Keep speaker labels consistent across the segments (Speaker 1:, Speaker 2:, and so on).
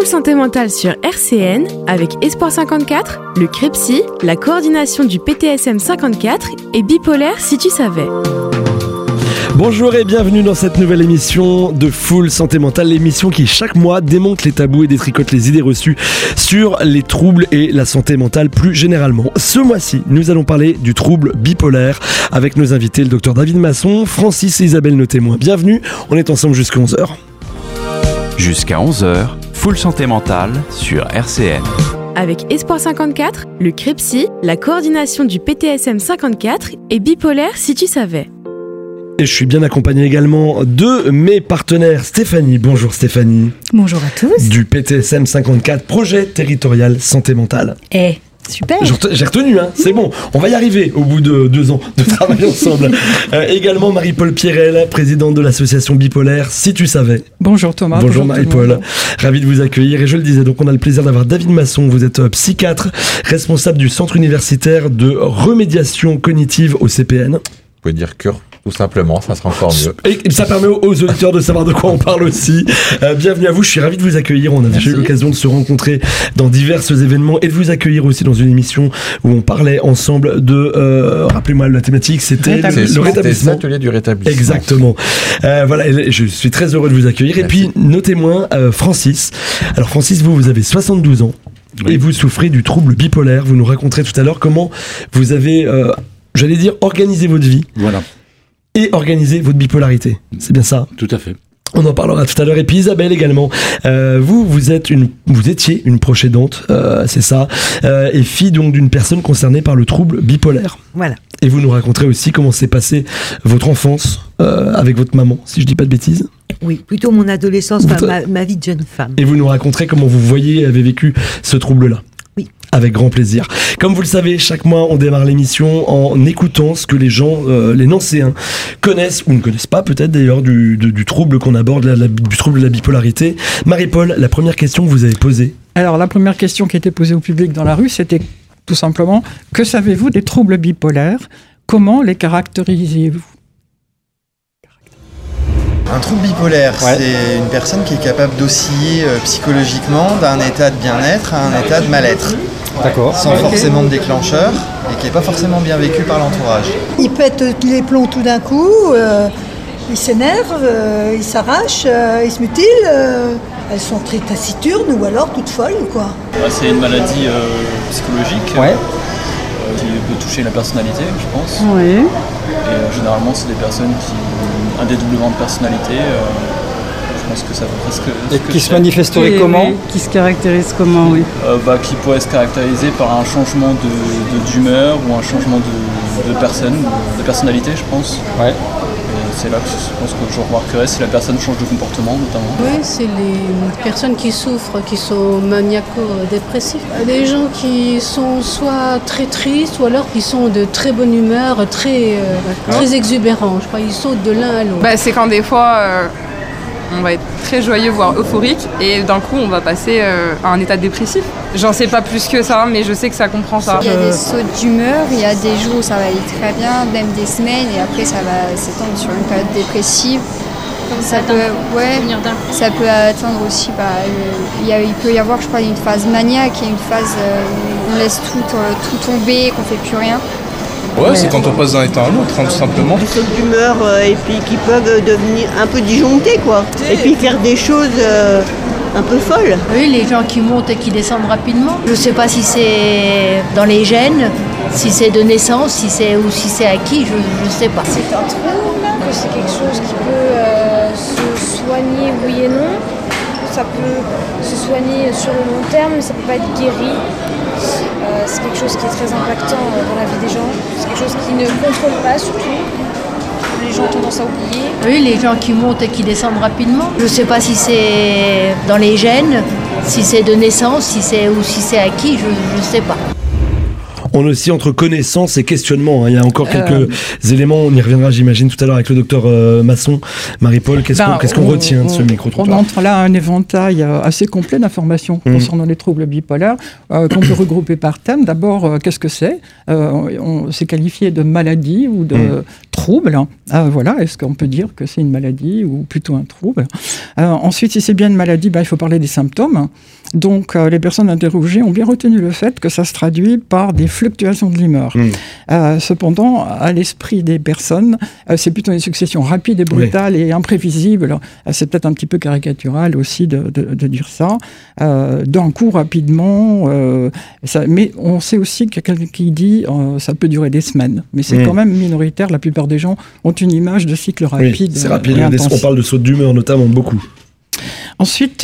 Speaker 1: Santé Mentale sur RCN avec Espoir 54, le CREPSI, la coordination du PTSM 54 et Bipolaire si tu savais.
Speaker 2: Bonjour et bienvenue dans cette nouvelle émission de Full Santé Mentale, l'émission qui chaque mois démonte les tabous et détricote les idées reçues sur les troubles et la santé mentale plus généralement. Ce mois-ci, nous allons parler du trouble bipolaire avec nos invités, le docteur David Masson, Francis et Isabelle, nos témoins. Bienvenue, on est ensemble jusqu'à 11h.
Speaker 3: Jusqu'à 11h, Full Santé Mentale sur RCN.
Speaker 1: Avec Espoir 54, le CREPSI, la coordination du PTSM 54 et Bipolaire si tu savais.
Speaker 2: Et je suis bien accompagné également de mes partenaires. Stéphanie, bonjour Stéphanie.
Speaker 4: Bonjour à tous.
Speaker 2: Du PTSM 54, projet territorial santé mentale.
Speaker 4: Super.
Speaker 2: J'ai retenu, c'est bon. On va y arriver au bout de 2 ans de travail ensemble. Également Marie-Paul Pierrel, présidente de l'association Bipolaire, si tu savais.
Speaker 5: Bonjour Thomas.
Speaker 2: Bonjour Marie-Paul. Ravi de vous accueillir. Et je le disais, donc on a le plaisir d'avoir David Masson. Vous êtes psychiatre, responsable du centre universitaire de remédiation cognitive au CPN.
Speaker 6: Vous pouvez dire cure, tout simplement, ça sera encore mieux.
Speaker 2: Et ça permet aux auditeurs de savoir de quoi on parle aussi. Bienvenue à vous, je suis ravi de vous accueillir. On a déjà eu l'occasion de se rencontrer dans divers événements et de vous accueillir aussi dans une émission où on parlait ensemble de... rappelez-moi la thématique, c'était le rétablissement.
Speaker 6: L'atelier du rétablissement.
Speaker 2: Exactement. Voilà, et je suis très heureux de vous accueillir. Merci. Et puis, nos témoins, Francis. Alors Francis, vous avez 72 ans et vous souffrez du trouble bipolaire. Vous nous raconterez tout à l'heure comment vous avez... j'allais dire organisez votre vie.
Speaker 7: Voilà.
Speaker 2: Et organiser votre bipolarité. C'est bien ça?
Speaker 7: Tout à fait.
Speaker 2: On en parlera tout à l'heure. Et puis Isabelle également. Vous étiez une proche aidante, c'est ça, et fille donc d'une personne concernée par le trouble bipolaire.
Speaker 4: Voilà.
Speaker 2: Et vous nous raconterez aussi comment s'est passée votre enfance avec votre maman, si je dis pas de bêtises.
Speaker 4: Oui, plutôt mon adolescence, ma vie de jeune femme.
Speaker 2: Et vous nous raconterez comment vous voyez et avez vécu ce trouble-là.
Speaker 4: Oui.
Speaker 2: Avec grand plaisir. Comme vous le savez, chaque mois, on démarre l'émission en écoutant ce que les gens, les nancéens, connaissent ou ne connaissent pas peut-être d'ailleurs du trouble qu'on aborde, du trouble de la bipolarité. Marie-Paul, la première question que vous avez posée.
Speaker 5: Alors, la première question qui était posée au public dans la rue, c'était tout simplement, que savez-vous des troubles bipolaires? Comment les caractérisez-vous?
Speaker 8: Un trouble bipolaire, c'est une personne qui est capable d'osciller psychologiquement d'un état de bien-être à un état de mal-être.
Speaker 9: D'accord.
Speaker 8: Sans forcément de déclencheur et qui n'est pas forcément bien vécu par l'entourage.
Speaker 10: Il pète les plombs tout d'un coup, il s'énerve, il s'arrache, il se mutile. Elles sont très taciturnes ou alors toutes folles, quoi.
Speaker 11: C'est une maladie psychologique qui peut toucher la personnalité, je pense.
Speaker 5: Oui.
Speaker 11: Et généralement, c'est des personnes qui ont un dédoublement de personnalité. Je pense que ça va presque...
Speaker 9: Et qui se manifesterait comment?
Speaker 5: Qui se caractérise comment, oui.
Speaker 11: Qui pourrait se caractériser par un changement d'humeur ou un changement de personne, de personnalité, je pense. Ouais. Et c'est là que je pense que je remarquerai si la personne change de comportement, notamment.
Speaker 12: Oui, c'est les personnes qui souffrent, qui sont maniaco-dépressifs. Des gens qui sont soit très tristes ou alors qui sont de très bonne humeur, très exubérants. Je crois qu'ils sautent de l'un à l'autre.
Speaker 13: C'est quand des fois... on va être très joyeux, voire euphorique, et d'un coup on va passer à un état dépressif. J'en sais pas plus que ça, mais je sais que ça comprend ça.
Speaker 14: Il y a des sauts d'humeur, il y a des jours où ça va aller très bien, même des semaines, et après ça va s'étendre sur une période dépressive. Ça peut atteindre aussi, il peut y avoir, je crois, une phase maniaque et une phase où on laisse tout tomber, qu'on fait plus rien.
Speaker 15: Ouais, c'est quand on passe d'un état à un autre, tout simplement.
Speaker 16: Des sauts d'humeur et puis qui peuvent devenir un peu disjonctés, quoi. Et puis faire des choses un peu folles.
Speaker 17: Oui, les gens qui montent et qui descendent rapidement. Je ne sais pas si c'est dans les gènes, si c'est de naissance, si c'est acquis, je ne sais pas.
Speaker 18: C'est un trouble, c'est quelque chose qui peut se soigner, oui et non. Ça peut se soigner sur le long terme, mais ça ne peut pas être guéri. C'est quelque chose qui est très impactant dans la vie des gens. C'est quelque chose qui ne contrôle pas, surtout. Les gens ont tendance à oublier.
Speaker 17: Oui, les gens qui montent et qui descendent rapidement. Je ne sais pas si c'est dans les gènes, si c'est de naissance, si c'est acquis, je ne sais pas.
Speaker 2: On est aussi entre connaissances et questionnements. Il y a encore quelques éléments, on y reviendra j'imagine tout à l'heure avec le docteur Masson. Marie-Paul, qu'est-ce qu'on retient de ce micro-trottoir?
Speaker 5: On entre là à un éventail assez complet d'informations concernant les troubles bipolaires qu'on peut regrouper par thème. D'abord, qu'est-ce que c'est? On s'est qualifié de maladie ou de trouble. Voilà, est-ce qu'on peut dire que c'est une maladie ou plutôt un trouble? Ensuite, si c'est bien une maladie, il faut parler des symptômes. Donc, les personnes interrogées ont bien retenu le fait que ça se traduit par des fluctuations de l'humeur. Cependant, à l'esprit des personnes, c'est plutôt une succession rapide et brutale et imprévisible. C'est peut-être un petit peu caricatural aussi de dire ça. D'un coup, rapidement, mais on sait aussi qu'il y a quelqu'un qui dit ça peut durer des semaines. Mais c'est quand même minoritaire. La plupart des gens ont une image de cycle rapide.
Speaker 2: C'est rapide. On parle de saut d'humeur notamment beaucoup.
Speaker 5: Ensuite,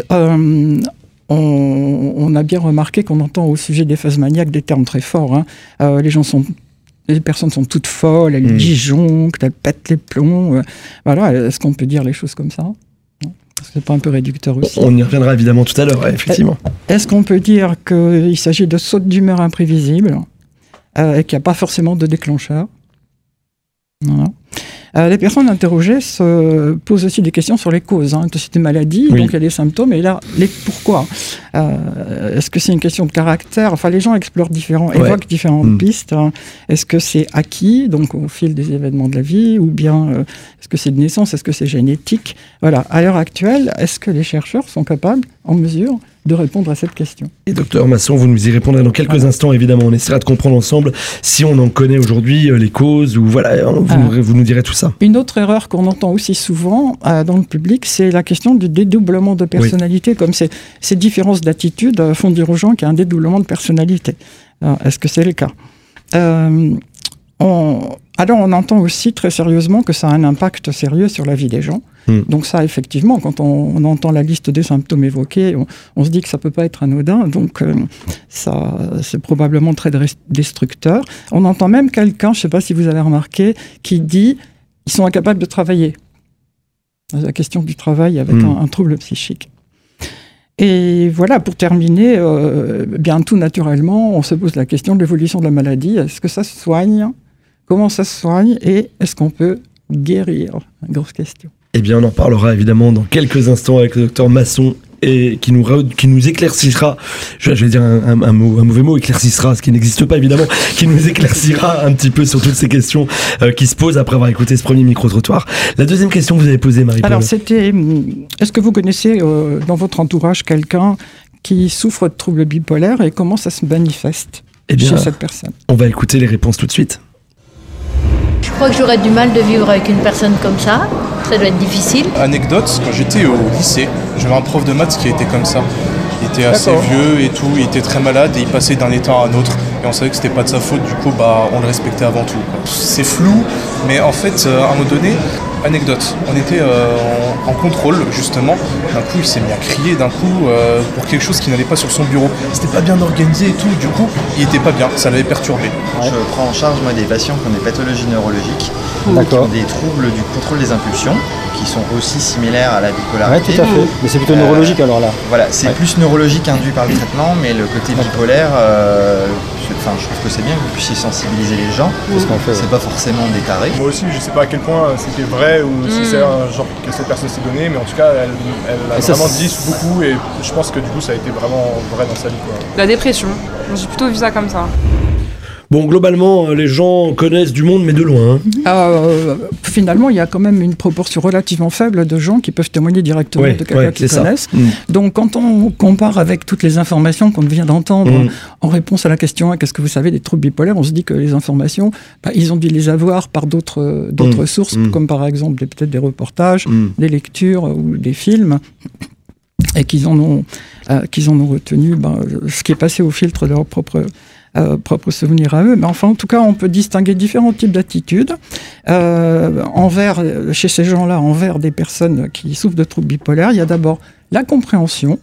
Speaker 5: on a bien remarqué qu'on entend au sujet des phases maniaques des termes très forts. Les personnes sont toutes folles, elles disjonctent, elles pètent les plombs. Voilà, est-ce qu'on peut dire les choses comme ça? C'est pas un peu réducteur aussi?
Speaker 2: On y reviendra évidemment tout à l'heure, effectivement.
Speaker 5: Est-ce qu'on peut dire qu'il s'agit de sautes d'humeur imprévisibles et qu'il n'y a pas forcément de déclencheur? Voilà. Les personnes interrogées se posent aussi des questions sur les causes. C'est une maladie, donc il y a des symptômes, et là, pourquoi? Est-ce que c'est une question de caractère? Enfin, les gens explorent évoquent différentes pistes. Est-ce que c'est acquis, donc au fil des événements de la vie, ou bien est-ce que c'est de naissance? Est-ce que c'est génétique? Voilà. À l'heure actuelle, est-ce que les chercheurs sont capables, en mesure, de répondre à cette question?
Speaker 2: Et docteur Masson, vous nous y répondrez dans quelques instants, évidemment. On essaiera de comprendre ensemble si on en connaît aujourd'hui les causes, ou voilà, vous nous direz tout ça.
Speaker 5: Une autre erreur qu'on entend aussi souvent dans le public, c'est la question du dédoublement de personnalité, comme ces différences d'attitude font dire aux gens qu'il y a un dédoublement de personnalité. Est-ce que c'est le cas? Alors on entend aussi très sérieusement que ça a un impact sérieux sur la vie des gens. Donc ça, effectivement, quand on entend la liste des symptômes évoqués, on se dit que ça ne peut pas être anodin, donc ça, c'est probablement très destructeur. On entend même quelqu'un, je ne sais pas si vous avez remarqué, qui dit ils sont incapables de travailler. La question du travail avec un trouble psychique. Et voilà, pour terminer, bien tout naturellement, on se pose la question de l'évolution de la maladie. Est-ce que ça se soigne? Comment ça se soigne? Et est-ce qu'on peut guérir? Grosse question.
Speaker 2: Eh bien, on en parlera évidemment dans quelques instants avec le docteur Masson et qui nous éclaircira, je vais dire un mauvais mot, éclaircira, ce qui n'existe pas évidemment, qui nous éclaircira un petit peu sur toutes ces questions qui se posent après avoir écouté ce premier micro-trottoir. La deuxième question que vous avez posée, Marie-Paul.
Speaker 5: Alors, c'était, est-ce que vous connaissez dans votre entourage quelqu'un qui souffre de troubles bipolaires et comment ça se manifeste chez cette personne?
Speaker 2: On va écouter les réponses tout de suite.
Speaker 17: Je crois que j'aurais du mal de vivre avec une personne comme ça. Ça doit être difficile.
Speaker 15: Anecdote, quand j'étais au lycée, j'avais un prof de maths qui était comme ça. Il était assez vieux et tout, il était très malade et il passait d'un état à un autre. Et on savait que c'était pas de sa faute, du coup on le respectait avant tout. C'est flou, mais en fait, à un moment donné, anecdote, on était en contrôle justement. D'un coup, il s'est mis à crier pour quelque chose qui n'allait pas sur son bureau. C'était pas bien organisé et tout, du coup, il était pas bien, ça l'avait perturbé.
Speaker 8: Je prends en charge moi des patients qui ont des pathologies neurologiques, qui ont des troubles du contrôle des impulsions, qui sont aussi similaires à la bipolarité.
Speaker 9: Oui, tout à fait. Mais c'est plutôt neurologique alors là.
Speaker 8: Voilà, c'est plus neurologique induit par le traitement, mais le côté bipolaire, je trouve que c'est bien que vous puissiez sensibiliser les gens. C'est pas forcément des tarés.
Speaker 7: Moi aussi, je sais pas à quel point c'était vrai ou si c'est un genre que cette personne s'est donné, mais en tout cas, elle a vraiment dit beaucoup et je pense que du coup, ça a été vraiment vrai dans sa vie.
Speaker 13: La dépression, j'ai plutôt vu ça comme ça.
Speaker 2: Bon, globalement, les gens connaissent du monde, mais de loin.
Speaker 5: Finalement, il y a quand même une proportion relativement faible de gens qui peuvent témoigner directement de quelqu'un qu'ils connaissent. Donc, quand on compare avec toutes les informations qu'on vient d'entendre en réponse à la question « Qu'est-ce que vous savez des troubles bipolaires ?», on se dit que les informations, ils ont dû les avoir par d'autres sources, comme par exemple peut-être des reportages, des lectures ou des films, et qu'ils en ont retenu ce qui est passé au filtre de leur propre souvenirs à eux, mais enfin en tout cas on peut distinguer différents types d'attitudes chez ces gens-là envers des personnes qui souffrent de troubles bipolaires. Il y a d'abord la compréhension,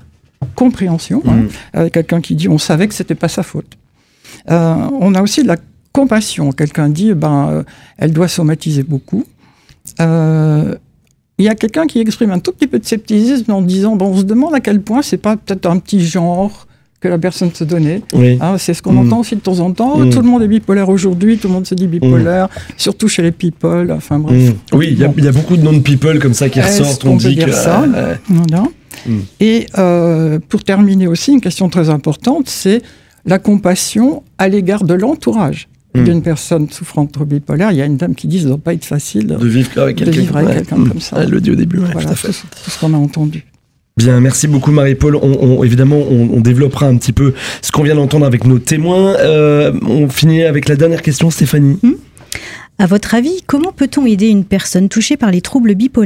Speaker 5: quelqu'un qui dit on savait que c'était pas sa faute. On a aussi de la compassion, quelqu'un dit elle doit somatiser beaucoup. Il y a quelqu'un qui exprime un tout petit peu de scepticisme en disant on se demande à quel point c'est pas peut-être un petit genre que la personne se donnait.
Speaker 2: Oui.
Speaker 5: C'est ce qu'on entend aussi de temps en temps. Tout le monde est bipolaire aujourd'hui, tout le monde se dit bipolaire, surtout chez les people. Enfin bref.
Speaker 2: Oui, il y a beaucoup de noms de people comme ça qui ressortent.
Speaker 5: On dit dire ça. Voilà. Et pour terminer aussi, une question très importante, c'est la compassion à l'égard de l'entourage d'une personne souffrant de trouble bipolaire. Il y a une dame qui dit que ça ne doit pas être facile
Speaker 2: de vivre avec quelqu'un
Speaker 5: comme ça.
Speaker 2: Elle le dit au début,
Speaker 5: voilà,
Speaker 2: tout à fait.
Speaker 5: Tout ce qu'on a entendu.
Speaker 2: Bien, merci beaucoup Marie-Paul. Évidemment, on développera un petit peu ce qu'on vient d'entendre avec nos témoins. On finit avec la dernière question, Stéphanie.
Speaker 19: À votre avis, comment peut-on aider une personne touchée par les troubles bipolaires ?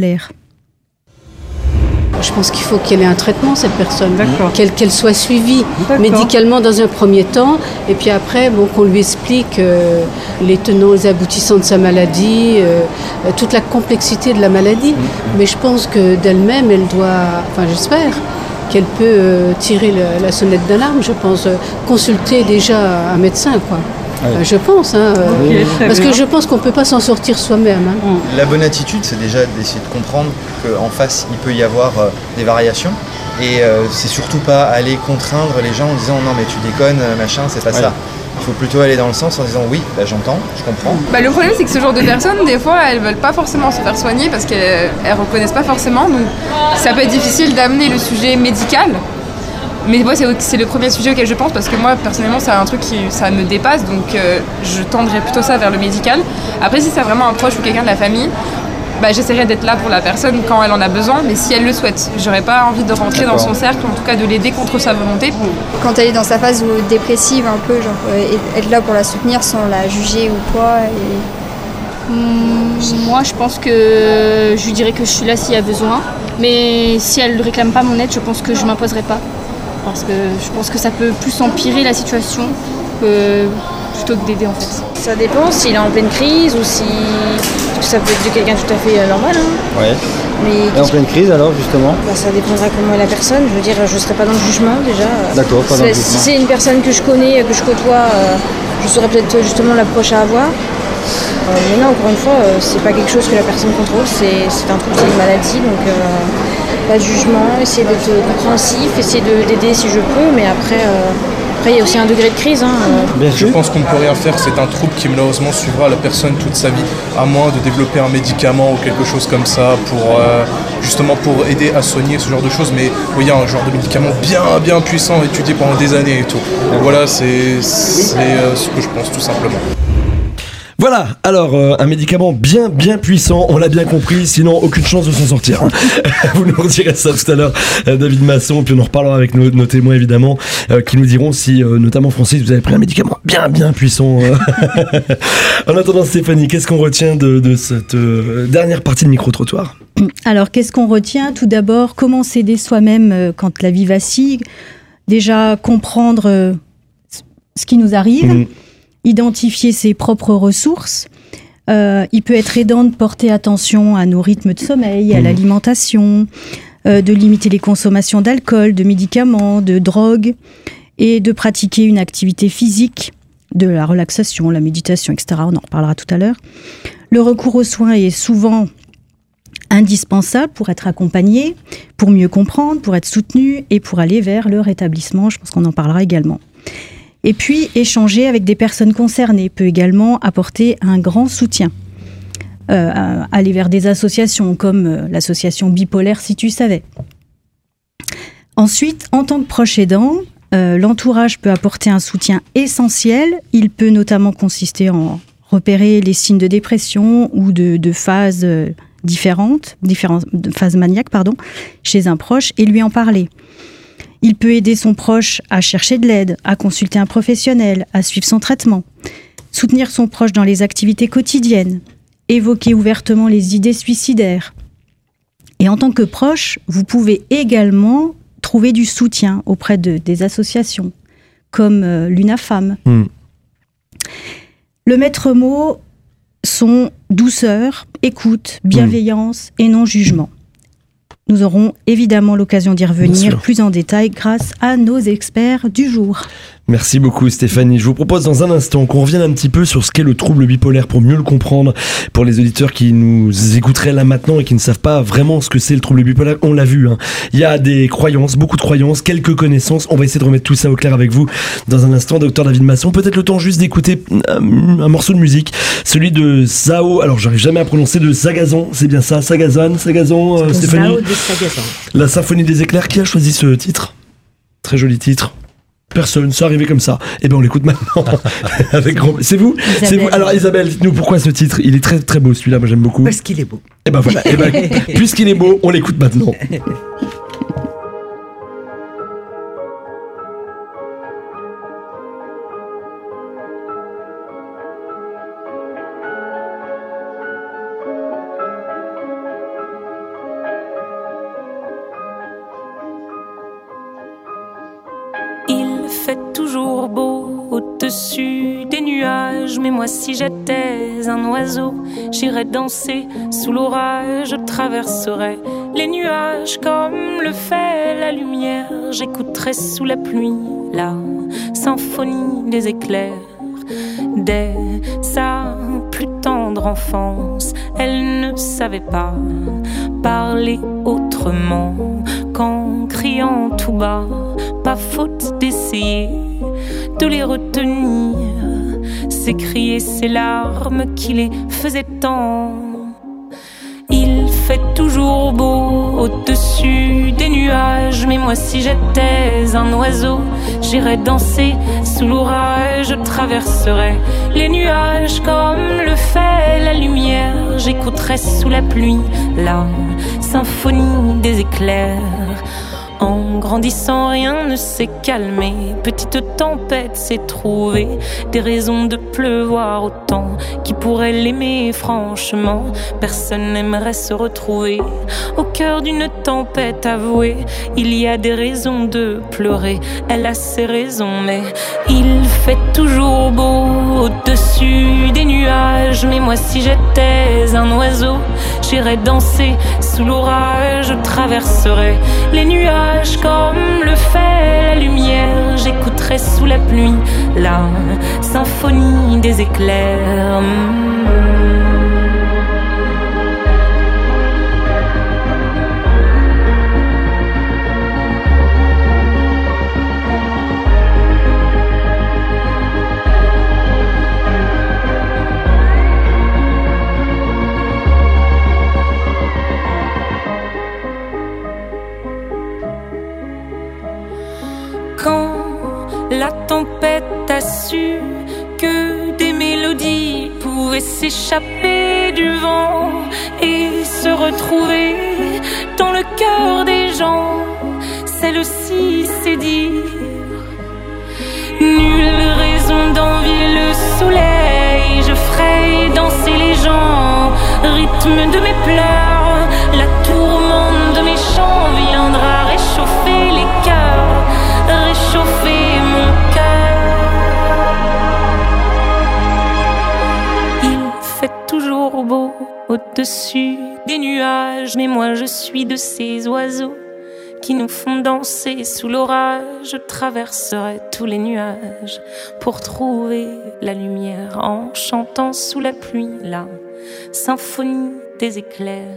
Speaker 12: Je pense qu'il faut qu'elle ait un traitement, cette personne, qu'elle soit suivie médicalement dans un premier temps, et puis après, qu'on lui explique les tenants, les aboutissants de sa maladie, toute la complexité de la maladie. Mais je pense que d'elle-même, elle doit, j'espère, qu'elle peut tirer la sonnette d'alarme, je pense, consulter déjà un médecin, quoi. Je pense, parce que je pense qu'on ne peut pas s'en sortir soi-même.
Speaker 8: La bonne attitude, c'est déjà d'essayer de comprendre qu'en face, il peut y avoir des variations. Et c'est surtout pas aller contraindre les gens en disant non mais tu déconnes, machin, c'est pas ça. Il faut plutôt aller dans le sens en disant oui, j'entends, je comprends.
Speaker 13: Le problème c'est que ce genre de personnes, des fois, elles veulent pas forcément se faire soigner parce qu'elles reconnaissent pas forcément. Donc ça peut être difficile d'amener le sujet médical. Mais moi, c'est le premier sujet auquel je pense parce que moi, personnellement, c'est un truc ça me dépasse, donc je tendrais plutôt ça vers le médical. Après, si c'est vraiment un proche ou quelqu'un de la famille, j'essaierai d'être là pour la personne quand elle en a besoin, mais si elle le souhaite. J'aurais pas envie de rentrer dans son cercle, en tout cas de l'aider contre sa volonté.
Speaker 14: Quand elle est dans sa phase dépressive, un peu, être là pour la soutenir sans la juger ou quoi.
Speaker 20: Moi, je pense que je lui dirais que je suis là s'il y a besoin, mais si elle ne réclame pas mon aide, je pense que je m'imposerai pas. Parce que je pense que ça peut plus empirer la situation plutôt que d'aider en fait.
Speaker 18: Ça dépend s'il est en pleine crise ou si... Parce que ça peut être de quelqu'un tout à fait normal.
Speaker 9: Ouais.
Speaker 18: Mais
Speaker 9: et en pleine crise alors justement
Speaker 18: ça dépendra comment est la personne. Je veux dire, je ne serai pas dans le jugement déjà.
Speaker 9: D'accord, pas dans le jugement.
Speaker 18: Si c'est une personne que je connais, que je côtoie, je saurais peut-être justement l'approche à avoir. Mais non, encore une fois, c'est pas quelque chose que la personne contrôle, c'est un truc, c'est une maladie, donc pas de jugement, essayer d'être compréhensif, essayer d'aider si je peux, mais après il y a aussi un degré de crise.
Speaker 15: Je pense qu'on ne peut rien faire, c'est un trouble qui malheureusement suivra la personne toute sa vie, à moins de développer un médicament ou quelque chose comme ça justement pour aider à soigner ce genre de choses, mais il y a un genre de médicament bien puissant, étudié pendant des années et tout. Donc voilà, c'est ce que je pense tout simplement.
Speaker 2: Voilà, alors un médicament bien puissant, on l'a bien compris, sinon aucune chance de s'en sortir. Vous nous redirez ça tout à l'heure, David Masson, puis on en reparlera avec nos témoins évidemment, qui nous diront si, notamment Francis, vous avez pris un médicament bien puissant. En attendant Stéphanie, qu'est-ce qu'on retient de cette dernière partie de micro-trottoir ?
Speaker 19: Alors qu'est-ce qu'on retient ? Tout d'abord, comment s'aider soi-même quand la vie vacille ? Déjà comprendre ce qui nous arrive. Identifier ses propres ressources. Il peut être aidant de porter attention à nos rythmes de sommeil, à l'alimentation, de limiter les consommations d'alcool, de médicaments, de drogue, et de pratiquer une activité physique, de la relaxation, la méditation, etc. On en reparlera tout à l'heure. Le recours aux soins est souvent indispensable pour être accompagné, pour mieux comprendre, pour être soutenu et pour aller vers le rétablissement. Je pense qu'on en parlera également. Et puis, échanger avec des personnes concernées peut également apporter un grand soutien. Aller vers des associations comme l'association Bipolaire, si tu savais. Ensuite, en tant que proche aidant, l'entourage peut apporter un soutien essentiel. Il peut notamment consister en repérer les signes de dépression ou de phases différentes phases maniaques, chez un proche et lui en parler. Il peut aider son proche à chercher de l'aide, à consulter un professionnel, à suivre son traitement, soutenir son proche dans les activités quotidiennes, évoquer ouvertement les idées suicidaires. Et en tant que proche, vous pouvez également trouver du soutien auprès des associations, comme l'UNAFAM. Le maître mot sont douceur, écoute, bienveillance et non-jugement. Nous aurons évidemment l'occasion d'y revenir plus en détail grâce à nos experts du jour.
Speaker 2: Merci beaucoup Stéphanie. Je vous propose dans un instant qu'on revienne un petit peu sur ce qu'est le trouble bipolaire pour mieux le comprendre. Pour les auditeurs qui nous écouteraient là maintenant et qui ne savent pas vraiment ce que c'est le trouble bipolaire, on l'a vu. Il y a des croyances, beaucoup de croyances, quelques connaissances. On va essayer de remettre tout ça au clair avec vous dans un instant. Docteur David Masson, peut-être le temps juste d'écouter un morceau de musique, celui de Zao. Alors j'arrive jamais à prononcer, de Sagazan, c'est bien ça, Sagazan, Stéphanie.
Speaker 4: Zao de Sagazan.
Speaker 2: La symphonie des éclairs. Qui a choisi ce titre ? Très joli titre. Personne, c'est arrivé comme ça. Eh bien, on l'écoute maintenant. Avec grand... C'est vous ? C'est vous. Alors, Isabelle, dites-nous pourquoi ce titre. Il est très très beau celui-là, moi j'aime beaucoup.
Speaker 4: Parce qu'il est beau.
Speaker 2: Eh ben voilà. Puisqu'il est beau, on l'écoute maintenant.
Speaker 21: Toujours beau au-dessus des nuages, mais moi si j'étais un oiseau, j'irais danser sous l'orage, je traverserais les nuages comme le fait la lumière, j'écouterais sous la pluie la symphonie des éclairs. Dès sa plus tendre enfance, elle ne savait pas parler autrement qu'en criant tout bas. Pas faute d'essayer de les retenir, s'écrier ces larmes qui les faisaient tant. Il fait toujours beau au-dessus des nuages, mais moi si j'étais un oiseau, j'irais danser sous l'orage, je traverserais les nuages comme le fait la lumière, j'écouterais sous la pluie la symphonie des éclairs. En grandissant, rien ne s'est calmé. Petite tempête s'est trouvée, des raisons de pleuvoir autant. Qui pourrait l'aimer franchement? Personne n'aimerait se retrouver au cœur d'une tempête avouée. Il y a des raisons de pleurer, elle a ses raisons, mais il fait toujours beau au-dessus des nuages. Mais moi si j'étais un oiseau, j'irais danser sous l'orage, je traverserais les nuages comme le fait la lumière, j'écouterai sous la pluie la symphonie des éclairs. La tempête a su que des mélodies pouvaient s'échapper du vent et se retrouver dans le cœur des gens. Celle-ci c'est dire nulle raison d'envier le soleil. Je ferai danser les gens, rythme de mes pleurs. La tourmente de mes chants viendra réchauffer les cœurs, réchauffer mon cœur. Il fait toujours beau au-dessus des nuages, mais moi je suis de ces oiseaux qui nous font danser sous l'orage. Je traverserai tous les nuages pour trouver la lumière en chantant sous la pluie la symphonie des éclairs.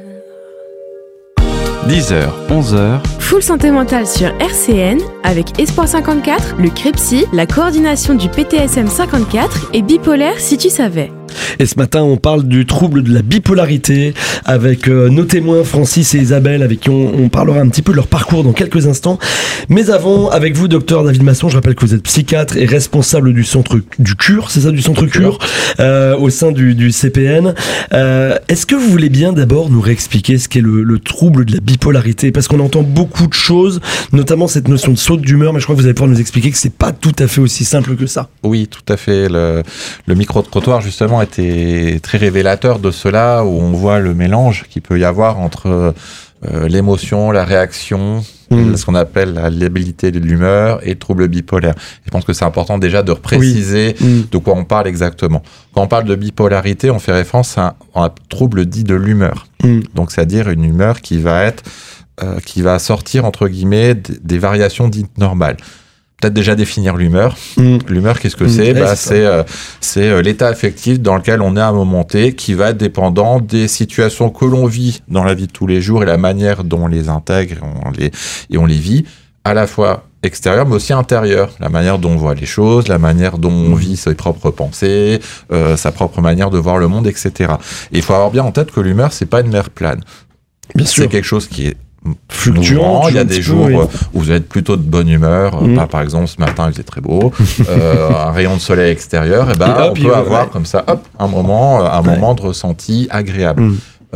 Speaker 3: 10h, 11h.
Speaker 1: Full Santé Mentale sur RCN avec Espoir 54, le CREPSI, la coordination du PTSM 54 et Bipolaire si tu savais.
Speaker 2: Et ce matin, on parle du trouble de la bipolarité avec nos témoins Francis et Isabelle, avec qui on parlera un petit peu de leur parcours dans quelques instants. Mais avant, avec vous, docteur David Masson, je rappelle que vous êtes psychiatre et responsable du centre du CUR, c'est ça, du centre CUR, au sein du CPN. Est-ce que vous voulez bien d'abord nous réexpliquer ce qu'est le trouble de la bipolarité? Parce qu'on entend beaucoup de choses, notamment cette notion de saute d'humeur, mais je crois que vous allez pouvoir nous expliquer que c'est pas tout à fait aussi simple que ça.
Speaker 6: Oui, tout à fait. Le micro-trottoir, justement, était très révélateur de cela, où on voit le mélange qu'il peut y avoir entre l'émotion, la réaction, ce qu'on appelle la labilité de l'humeur et le trouble bipolaire. Je pense que c'est important déjà de préciser de quoi on parle exactement. Quand on parle de bipolarité, on fait référence à un trouble dit de l'humeur. Donc, c'est-à-dire une humeur qui va être qui va sortir, entre guillemets, des variations dites normales. Peut-être déjà définir l'humeur. L'humeur, qu'est-ce que c'est ? C'est l'état affectif dans lequel on est à un moment T, qui va être dépendant des situations que l'on vit dans la vie de tous les jours et la manière dont on les intègre et on les vit, à la fois extérieure mais aussi intérieure, la manière dont on voit les choses, la manière dont on vit ses propres pensées, sa propre manière de voir le monde, etc. Et il faut avoir bien en tête que l'humeur, c'est pas une mer plane.
Speaker 2: Bien sûr.
Speaker 6: C'est quelque chose qui est
Speaker 2: fluctuant.
Speaker 6: Il y a des jours où vous êtes plutôt de bonne humeur. Par exemple, ce matin, il faisait très beau. Un rayon de soleil extérieur. Et on peut avoir comme ça, un moment de ressenti agréable.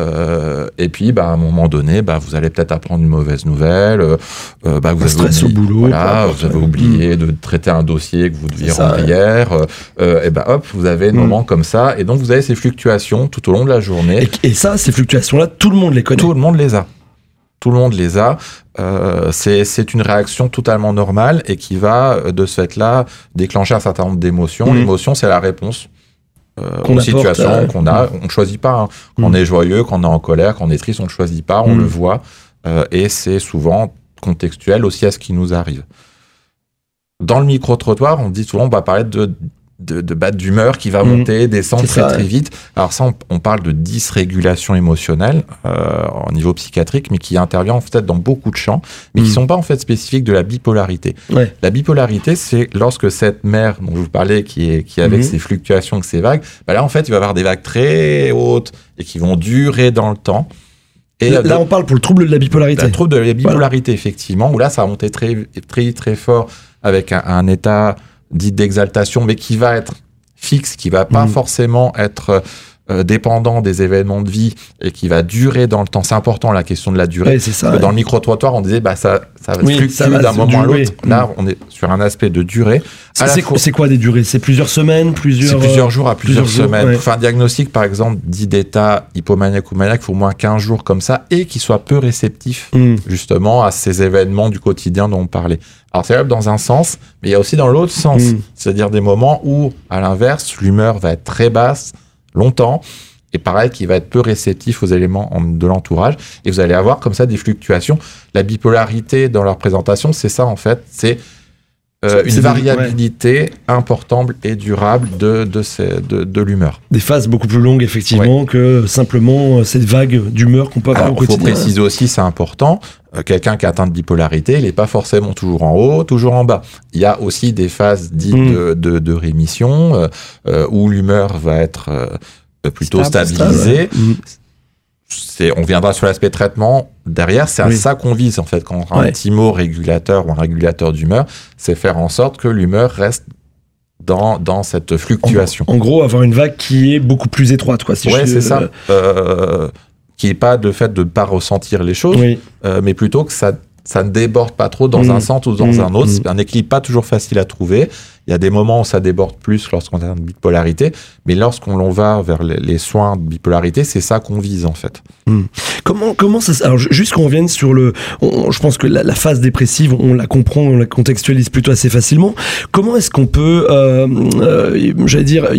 Speaker 6: Et puis, à un moment donné, vous allez peut-être apprendre une mauvaise nouvelle. Vous avez
Speaker 2: stress au boulot.
Speaker 6: Vous avez oublié de traiter un dossier que vous deviez rendre hier. Vous avez un moment comme ça. Et donc, vous avez ces fluctuations tout au long de la journée.
Speaker 2: Et ça, ces fluctuations-là, tout le monde les connaît.
Speaker 6: Tout le monde les a. Tout le monde les a. C'est une réaction totalement normale et qui va, de ce fait-là, déclencher un certain nombre d'émotions. L'émotion, c'est la réponse aux situations qu'on a. On ne choisit pas. Hein. Quand on est joyeux, quand on est en colère, quand on est triste, on ne choisit pas, on le voit. Et c'est souvent contextuel aussi à ce qui nous arrive. Dans le micro-trottoir, on dit souvent, on va parler de batte d'humeur qui va monter, descendre très vite. Alors ça, on parle de dysrégulation émotionnelle au niveau psychiatrique, mais qui intervient en fait dans beaucoup de champs, mais qui ne sont pas en fait spécifiques de la bipolarité. La bipolarité, c'est lorsque cette mer dont je vous parlais, qui est avec ses fluctuations, avec ses vagues, là en fait, il va y avoir des vagues très hautes et qui vont durer dans le temps.
Speaker 2: Et là, on parle pour le trouble de la bipolarité.
Speaker 6: Le trouble de la bipolarité, effectivement, où là, ça va monter très fort avec un état dit d'exaltation, mais qui va être fixe, qui va pas forcément être dépendant des événements de vie et qui va durer dans le temps. C'est important, la question de la durée.
Speaker 2: C'est ça,
Speaker 6: parce que dans le micro-trottoir, on disait ça va fluctuer d'un moment à l'autre. Là, on est sur un aspect de durée.
Speaker 2: C'est quoi des durées ? C'est plusieurs semaines,
Speaker 6: C'est plusieurs jours à plusieurs semaines. Pour faire un diagnostic, par exemple, dit d'état hypomaniaque ou maniaque, il faut au moins 15 jours comme ça et qui soit peu réceptif, justement, à ces événements du quotidien dont on parlait. Alors, c'est dans un sens, mais il y a aussi dans l'autre sens. C'est-à-dire des moments où, à l'inverse, l'humeur va être très basse, longtemps, et pareil, qui va être peu réceptif aux éléments de l'entourage. Et vous allez avoir comme ça des fluctuations. La bipolarité, dans leur présentation, c'est ça, en fait. C'est une variabilité importante et durable de l'humeur.
Speaker 2: Des phases beaucoup plus longues, effectivement, que simplement cette vague d'humeur qu'on peut avoir au quotidien.
Speaker 6: Il faut préciser aussi, c'est important, quelqu'un qui a atteint de bipolarité, il n'est pas forcément toujours en haut, toujours en bas. Il y a aussi des phases dites de rémission, où l'humeur va être plutôt stabilisée. On viendra sur l'aspect traitement. Derrière, c'est à ça qu'on vise, en fait. Quand on a un thymorégulateur ou un régulateur d'humeur, c'est faire en sorte que l'humeur reste dans cette fluctuation.
Speaker 2: En gros, avoir une vague qui est beaucoup plus étroite, quoi.
Speaker 6: C'est ça. Qui n'est pas de fait de ne pas ressentir les choses, mais plutôt que ça ne déborde pas trop dans un sens ou dans un autre. C'est un équilibre pas toujours facile à trouver. Il y a des moments où ça déborde plus lorsqu'on a une bipolarité, mais lorsqu'on va vers les soins de bipolarité, c'est ça qu'on vise, en fait.
Speaker 2: Comment ça... Alors, juste qu'on revienne sur je pense que la phase dépressive, on la comprend, on la contextualise plutôt assez facilement. Comment est-ce qu'on peut, j'allais dire,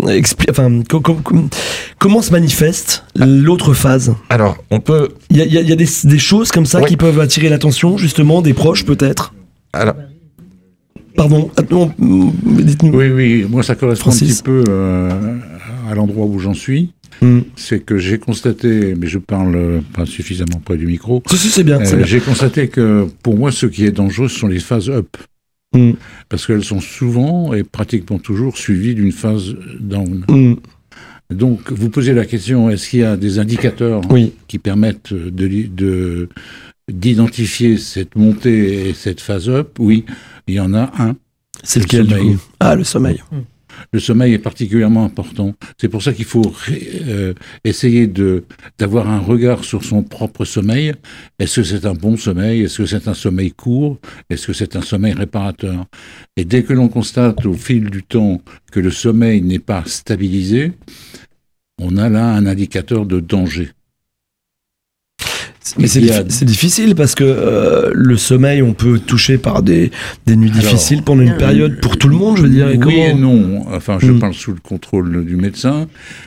Speaker 2: comment se manifeste l'autre phase ?
Speaker 6: Alors, on peut...
Speaker 2: Il y a des choses comme ça qui peuvent attirer l'attention, justement, des proches, peut-être ?
Speaker 6: Alors...
Speaker 2: Pardon, dites-nous.
Speaker 10: Oui, moi ça correspond un petit peu à l'endroit où j'en suis. C'est que j'ai constaté, mais je parle pas suffisamment près du micro.
Speaker 2: C'est bien.
Speaker 10: J'ai constaté que pour moi, ce qui est dangereux, ce sont les phases up. Parce qu'elles sont souvent et pratiquement toujours suivies d'une phase down. Donc, vous posez la question, est-ce qu'il y a des indicateurs qui permettent d'identifier cette montée et cette phase up? Oui, il y en a un.
Speaker 2: C'est lequel, du coup ? Le sommeil.
Speaker 10: Le sommeil est particulièrement important. C'est pour ça qu'il faut essayer d'avoir un regard sur son propre sommeil. Est-ce que c'est un bon sommeil ? Est-ce que c'est un sommeil court ? Est-ce que c'est un sommeil réparateur ? Et dès que l'on constate au fil du temps que le sommeil n'est pas stabilisé, on a là un indicateur de danger.
Speaker 2: Mais c'est difficile parce que le sommeil, on peut toucher par des nuits difficiles pendant une période pour tout le monde, je veux dire.
Speaker 10: Oui et non. Enfin, je parle sous le contrôle du médecin.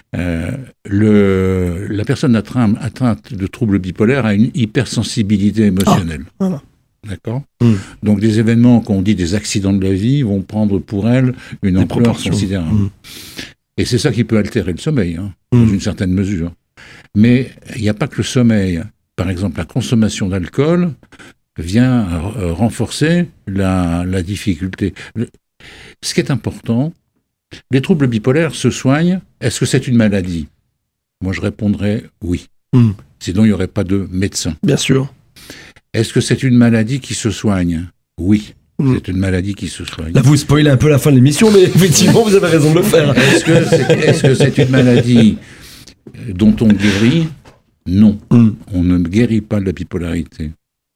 Speaker 10: La personne atteinte de troubles bipolaires a une hypersensibilité émotionnelle.
Speaker 2: Voilà.
Speaker 10: D'accord. Donc des événements qu'on dit des accidents de la vie vont prendre pour elle une ampleur considérable. Et c'est ça qui peut altérer le sommeil, dans une certaine mesure. Mais il n'y a pas que le sommeil. Par exemple, la consommation d'alcool vient renforcer la difficulté. Ce qui est important, les troubles bipolaires se soignent. Est-ce que c'est une maladie ? Moi, je répondrais oui. Sinon, il n'y aurait pas de médecin.
Speaker 2: Bien sûr.
Speaker 10: Est-ce que c'est une maladie qui se soigne ? Oui. C'est une maladie qui se soigne.
Speaker 2: Là, vous spoilez un peu la fin de l'émission, mais effectivement, vous avez raison de le faire.
Speaker 10: Est-ce que c'est une maladie dont on guérit ? Non. On ne guérit pas de la bipolarité.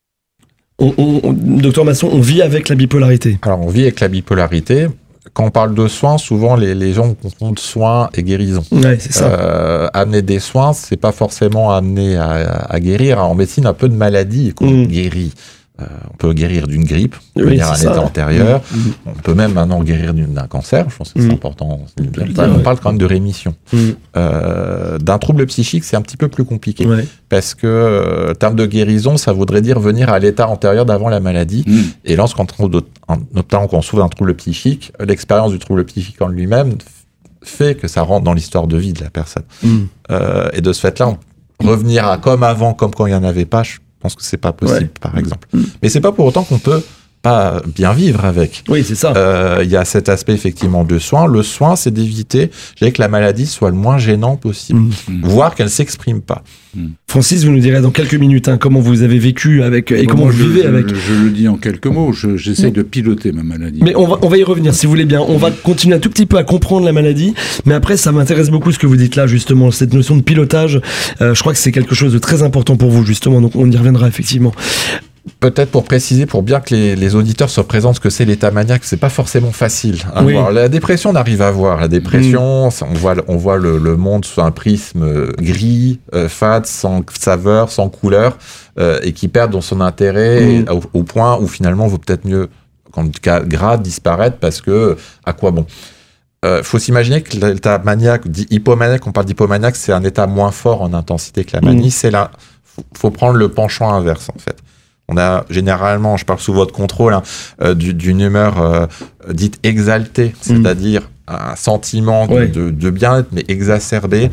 Speaker 2: Docteur Masson, on vit avec la bipolarité.
Speaker 6: Alors, on vit avec la bipolarité. Quand on parle de soins, souvent les gens confondent soins et guérison.
Speaker 2: Ouais, c'est ça.
Speaker 6: Amener des soins, c'est pas forcément amener à guérir. En médecine, un peu de maladie qu'on guérit. On peut guérir d'une grippe, guérir un état antérieur. On peut même maintenant guérir d'un cancer. Je pense que c'est important. On parle quand même de rémission. D'un trouble psychique, c'est un petit peu plus compliqué. Parce que, en termes de guérison, ça voudrait dire venir à l'état antérieur d'avant la maladie. Et notamment quand on souffre d'un trouble psychique, l'expérience du trouble psychique en lui-même fait que ça rentre dans l'histoire de vie de la personne. Et de ce fait-là, revenir à comme avant, comme quand il n'y en avait pas, je pense que c'est pas possible, par exemple. Mais c'est pas pour autant qu'on peut pas bien vivre avec.
Speaker 2: Oui, c'est ça.
Speaker 6: Il y a cet aspect effectivement de soin. Le soin, c'est d'éviter, que la maladie soit le moins gênant possible, voire qu'elle s'exprime pas.
Speaker 2: Francis, vous nous direz dans quelques minutes comment vous avez vécu avec et comment vous vivez avec.
Speaker 10: Je le dis en quelques mots. J'essaie de piloter ma maladie.
Speaker 2: Mais on va y revenir si vous voulez bien. On va continuer un tout petit peu à comprendre la maladie, mais après ça m'intéresse beaucoup ce que vous dites là justement, cette notion de pilotage. Je crois que c'est quelque chose de très important pour vous justement. Donc on y reviendra effectivement.
Speaker 6: Peut-être pour préciser, pour bien que les auditeurs se représentent ce que c'est l'état maniaque, c'est pas forcément facile à voir. La dépression, on arrive à voir. La dépression, on voit le monde sous un prisme gris, fade, sans saveur, sans couleur, et qui perd dans son intérêt au point où finalement, il vaut peut-être mieux, quand le cas grave, disparaître parce que, à quoi bon? Faut s'imaginer que l'état maniaque, dit hypomaniaque, on parle d'hypomaniaque, c'est un état moins fort en intensité que la manie. C'est là, faut prendre le penchant inverse, en fait. On a généralement, je parle sous votre contrôle, d'une humeur dite exaltée, c'est-à-dire un sentiment de bien-être, mais exacerbé,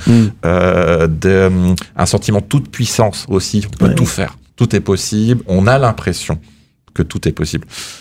Speaker 6: un sentiment de toute puissance aussi. On peut tout faire, tout est possible. On a l'impression que tout est possible.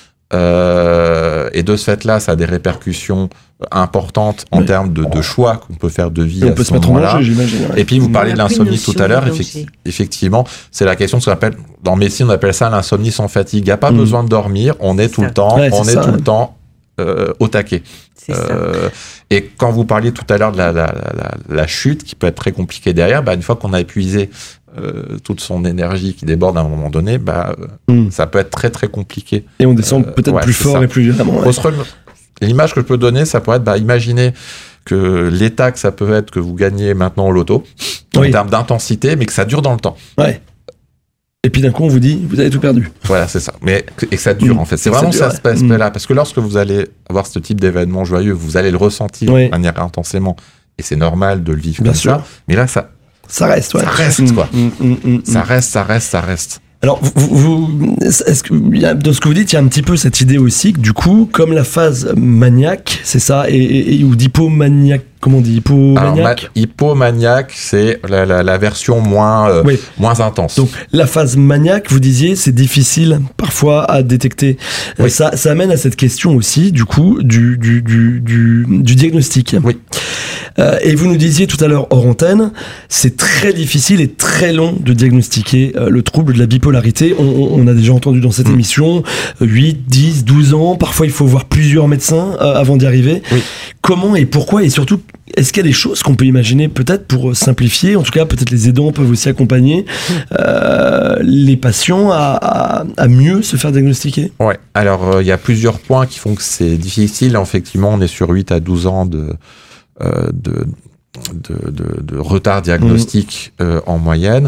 Speaker 6: Et de ce fait-là, ça a des répercussions importantes en termes de choix qu'on peut faire de vie à ce moment-là. Et puis vous parlez de l'insomnie tout à l'heure. Effectivement, c'est la question de ce qu'on appelle, dans médecine, on appelle ça l'insomnie sans fatigue. Il n'y a pas besoin de dormir, on est tout le temps, tout le temps au taquet. Et quand vous parliez tout à l'heure de la chute, qui peut être très compliquée derrière, une fois qu'on a épuisé toute son énergie qui déborde à un moment donné, ça peut être très très compliqué.
Speaker 2: Et on descend peut-être plus fort et plus violemment.
Speaker 6: L'image que je peux donner, ça pourrait être, imaginez que l'état que ça peut être que vous gagnez maintenant au loto, en termes d'intensité, mais que ça dure dans le temps.
Speaker 2: Et puis d'un coup, on vous dit, vous avez tout perdu.
Speaker 6: Voilà, c'est ça. Et que ça dure, en fait. C'est vraiment ça, cet aspect-là. Parce que lorsque vous allez avoir ce type d'événement joyeux, vous allez le ressentir de manière intensément. Et c'est normal de le vivre comme ça. Mais là, ça reste, quoi. Ça reste.
Speaker 2: Alors, est-ce que, dans ce que vous dites, il y a un petit peu cette idée aussi que, du coup, comme la phase maniaque, c'est ça, ou d'hypomaniaque, comment on dit, hypomaniaque ?
Speaker 6: Hypomaniaque, c'est la version moins intense.
Speaker 2: Donc, la phase maniaque, vous disiez, c'est difficile parfois à détecter. Ça amène à cette question aussi, du coup, du diagnostic.
Speaker 6: Oui.
Speaker 2: Et vous nous disiez tout à l'heure hors antenne, c'est très difficile et très long de diagnostiquer le trouble de la bipolarité. On a déjà entendu dans cette émission 8, 10, 12 ans. Parfois, il faut voir plusieurs médecins avant d'y arriver. Comment et pourquoi? Et surtout, est-ce qu'il y a des choses qu'on peut imaginer peut-être pour simplifier? En tout cas, peut-être les aidants peuvent aussi accompagner les patients à mieux se faire diagnostiquer.
Speaker 6: Ouais. Alors, il y a plusieurs points qui font que c'est difficile. Effectivement, on est sur 8 à 12 ans de retard diagnostique en moyenne.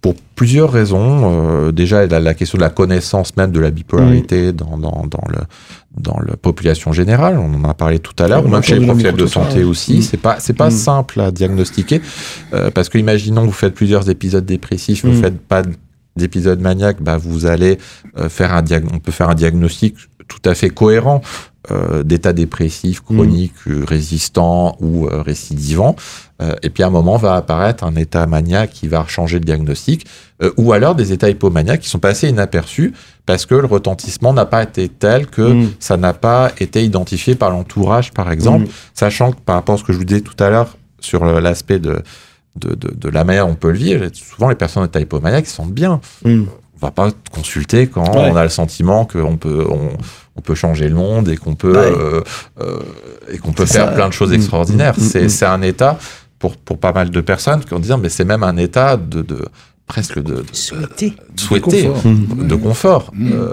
Speaker 6: pour plusieurs raisons. Déjà, la question de la connaissance même de la bipolarité dans la population générale, on en a parlé tout à l'heure, ou même chez les professionnels de santé aussi. C'est pas simple à diagnostiquer, parce que imaginons que vous faites plusieurs épisodes dépressifs, vous faites pas d'épisode maniaque, vous allez on peut faire un diagnostic tout à fait cohérent d'état dépressif chronique, résistant ou récidivant. Et puis à un moment va apparaître un état maniaque qui va changer le diagnostic, ou alors des états hypomaniaques qui sont passés inaperçus parce que le retentissement n'a pas été tel que ça n'a pas été identifié par l'entourage, par exemple, sachant que par rapport à ce que je vous disais tout à l'heure sur l'aspect de la manière dont on peut le vivre, souvent les personnes en état hypomaniaque se sentent bien. On va pas consulter quand on a le sentiment qu'on peut changer le monde et qu'on peut faire plein de choses extraordinaires. C'est un état pour pas mal de personnes qui vont dire mais c'est même un état presque de souhaité, de confort,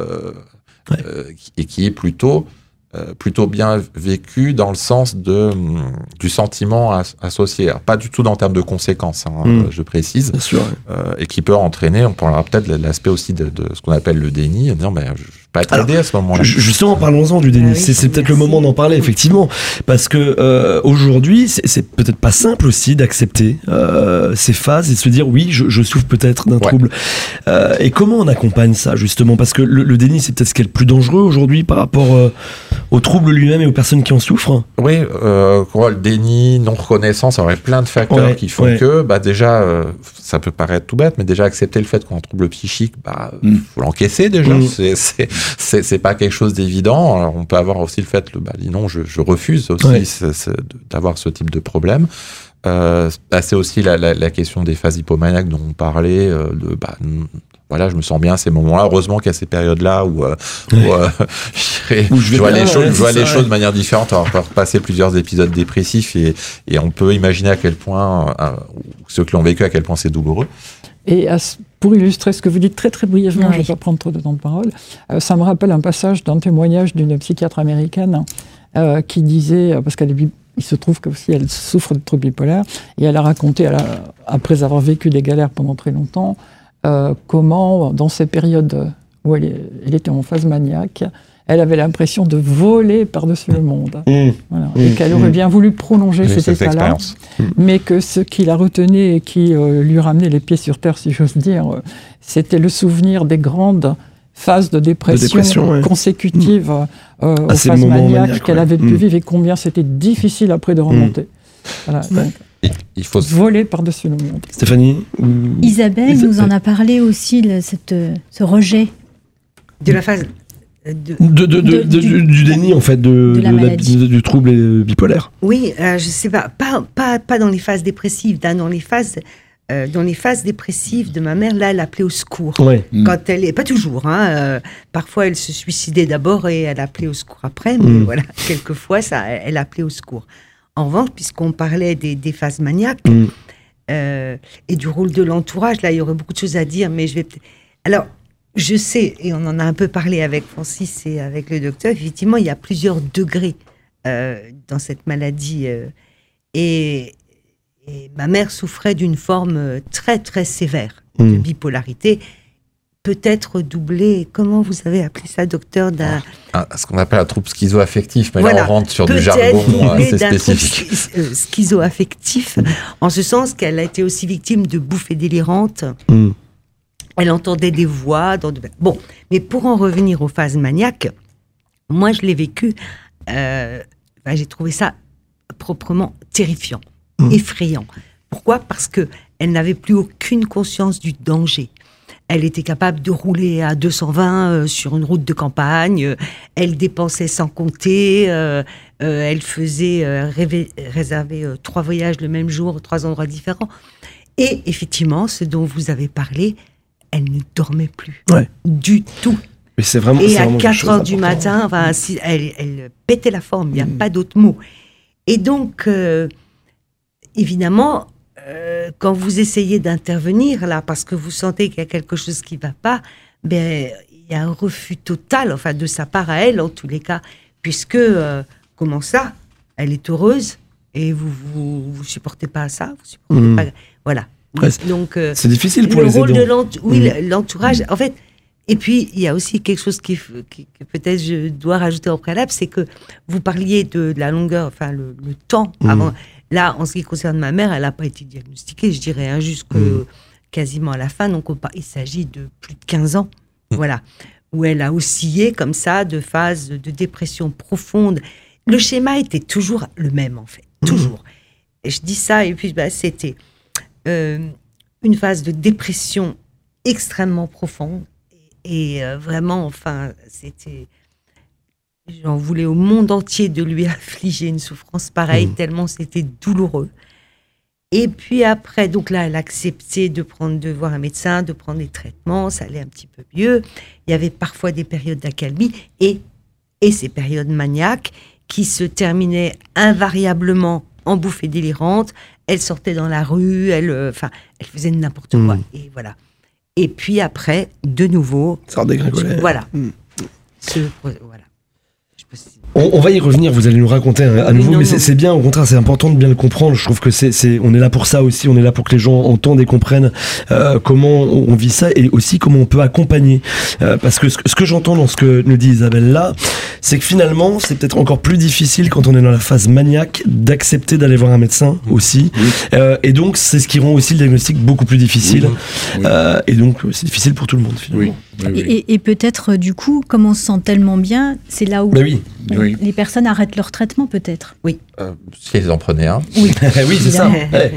Speaker 6: et qui est plutôt bien vécu dans le sens du sentiment associé. Alors, pas du tout en termes de conséquences, je précise. Bien sûr. Et qui peut entraîner, on parlera peut-être de l'aspect aussi de ce qu'on appelle le déni, dire mais je vais pas être aidé à ce moment-là.
Speaker 2: Justement, parlons-en du déni. C'est peut-être le moment d'en parler, effectivement, parce que aujourd'hui, c'est peut-être pas simple aussi d'accepter ces phases et de se dire oui, je souffre peut-être d'un trouble. Et comment on accompagne ça, justement, parce que le déni, c'est peut-être ce qui est le plus dangereux aujourd'hui par rapport au trouble lui-même et aux personnes qui en souffrent.
Speaker 6: Oui, le déni, non-reconnaissance, il y aurait plein de facteurs qui font que, déjà, ça peut paraître tout bête, mais déjà accepter le fait qu'on a un trouble psychique, faut l'encaisser déjà. C'est pas quelque chose d'évident. Alors, on peut avoir aussi le fait, non, je refuse aussi d'avoir ce type de problème. C'est aussi la question des phases hypomaniaques dont on parlait, voilà, je me sens bien à ces moments-là. Heureusement qu'il y a ces périodes-là où je vois les choses de manière différente. Alors, on peut passer plusieurs épisodes dépressifs et on peut imaginer à quel point, ceux qui l'ont vécu, à quel point c'est douloureux.
Speaker 5: Et pour illustrer ce que vous dites très très brièvement, je ne vais pas prendre trop de temps de parole, ça me rappelle un passage d'un témoignage d'une psychiatre américaine qui disait, parce il se trouve qu'aussi elle souffre de troubles bipolaires, et elle a raconté, après avoir vécu des galères pendant très longtemps, comment, dans ces périodes où elle était en phase maniaque, elle avait l'impression de voler par-dessus le monde. Voilà. Et qu'elle aurait bien voulu prolonger cet état-là, mais que ce qui la retenait et qui lui ramenait les pieds sur terre, si j'ose dire, c'était le souvenir des grandes phases de dépression consécutives aux phases maniaques qu'elle avait pu vivre, et combien c'était difficile après de remonter. Voilà. Donc,
Speaker 6: il faut
Speaker 5: voler par-dessus le monde.
Speaker 2: Stéphanie
Speaker 19: Isabelle nous en a parlé aussi, ce rejet.
Speaker 4: De la phase...
Speaker 2: du déni, en fait, du trouble bipolaire.
Speaker 4: Oui, je sais pas dans les phases dépressives, dans les phases dépressives de ma mère, là, elle appelait au secours. Quand elle est, pas toujours, parfois elle se suicidait d'abord et elle appelait au secours après, mais voilà, quelquefois elle appelait au secours. En revanche, puisqu'on parlait des phases maniaques et du rôle de l'entourage, là, il y aurait beaucoup de choses à dire, mais je vais peut-être... Alors, je sais, et on en a un peu parlé avec Francis et avec le docteur, effectivement, il y a plusieurs degrés dans cette maladie. Et ma mère souffrait d'une forme très, très sévère de bipolarité, peut-être doublée, comment vous avez appelé ça, docteur,
Speaker 6: ce qu'on appelle un trouble schizoaffectif, mais là on rentre sur du jargon assez spécifique.
Speaker 4: Schizoaffectif, en ce sens qu'elle a été aussi victime de bouffées délirantes. Elle entendait des voix. Bon, mais pour en revenir aux phases maniaques, moi je l'ai vécu, j'ai trouvé ça proprement terrifiant, effrayant. Pourquoi ? Parce qu'elle n'avait plus aucune conscience du danger. Elle était capable de rouler à 220 sur une route de campagne, elle dépensait sans compter, elle faisait réserver 3 voyages le même jour, 3 endroits différents. Et effectivement, ce dont vous avez parlé, elle ne dormait plus du tout.
Speaker 2: Mais c'est vraiment,
Speaker 4: et à 4h du matin, elle pétait la forme, il n'y a pas d'autre mot. Et donc, évidemment, quand vous essayez d'intervenir là, parce que vous sentez qu'il y a quelque chose qui ne va pas, il y a un refus total, enfin de sa part à elle en tous les cas, puisque, comment ça, elle est heureuse et vous supportez pas ça, vous supportez pas, voilà. Donc,
Speaker 2: c'est difficile pour les
Speaker 4: aidants. L'entourage, en fait. Et puis, il y a aussi quelque chose que peut-être je dois rajouter au préalable, c'est que vous parliez de la longueur, enfin le temps avant. Là, en ce qui concerne ma mère, elle n'a pas été diagnostiquée, je dirais, jusque quasiment à la fin. Donc, il s'agit de plus de 15 ans, voilà, où elle a oscillé comme ça, de phases de dépression profonde. Le schéma était toujours le même, en fait, toujours. Et je dis ça, et puis c'était une phase de dépression extrêmement profonde. Et vraiment, enfin, c'était... J'en voulais au monde entier de lui infliger une souffrance pareille, tellement c'était douloureux. Et puis après, donc là, elle acceptait de voir un médecin, de prendre des traitements, ça allait un petit peu mieux. Il y avait parfois des périodes d'accalmie et ces périodes maniaques qui se terminaient invariablement en bouffées délirantes. Elle sortait dans la rue, elle faisait n'importe quoi. Et voilà. Et puis après, de nouveau...
Speaker 2: Ça redégringolait.
Speaker 4: Voilà.
Speaker 2: Voilà. On va y revenir, vous allez nous raconter à nouveau, mais c'est bien, au contraire, c'est important de bien le comprendre. Je trouve que on est là pour ça aussi, on est là pour que les gens entendent et comprennent comment on vit ça et aussi comment on peut accompagner. Parce que ce que j'entends dans ce que nous dit Isabelle là, c'est que finalement, c'est peut-être encore plus difficile quand on est dans la phase maniaque d'accepter d'aller voir un médecin aussi. Et donc, c'est ce qui rend aussi le diagnostic beaucoup plus difficile. Et donc, c'est difficile pour tout le monde finalement.
Speaker 19: Et peut-être, du coup, comme on se sent tellement bien, c'est là où les personnes arrêtent leur traitement, peut-être.
Speaker 4: Oui.
Speaker 6: Si elles en prenaient un.
Speaker 19: Oui,
Speaker 2: oui, c'est ça.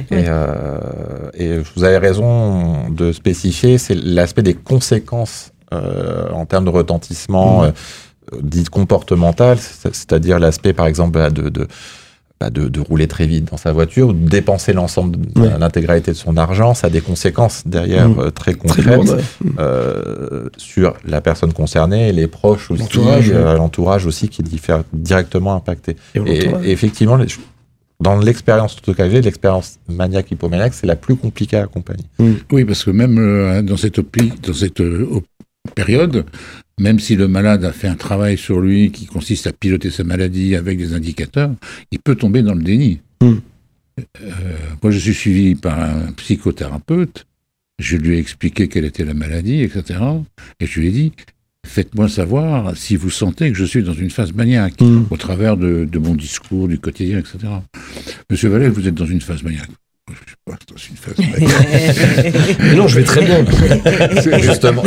Speaker 6: Et vous avez raison de spécifier, c'est l'aspect des conséquences en termes de retentissement dit comportemental, c'est-à-dire l'aspect, par exemple, de rouler très vite dans sa voiture, ou de dépenser l'ensemble de l'intégralité de son argent. Ça a des conséquences derrière très concrètes sur la personne concernée et les proches aussi, l'entourage aussi qui est directement impacté. Et effectivement, dans l'expérience, en tout cas, l'expérience maniaque hypomaniaque, c'est la plus compliquée à accompagner.
Speaker 10: Oui, parce que même dans cette période, même si le malade a fait un travail sur lui qui consiste à piloter sa maladie avec des indicateurs, il peut tomber dans le déni. Moi, je suis suivi par un psychothérapeute, je lui ai expliqué quelle était la maladie, etc. Et je lui ai dit, faites-moi savoir si vous sentez que je suis dans une phase maniaque, au travers de mon discours, du quotidien, etc. Monsieur Vallée, vous êtes dans une phase maniaque. Je suis pas dans une phase maniaque.
Speaker 2: Mais non, je vais très bien.
Speaker 10: Justement.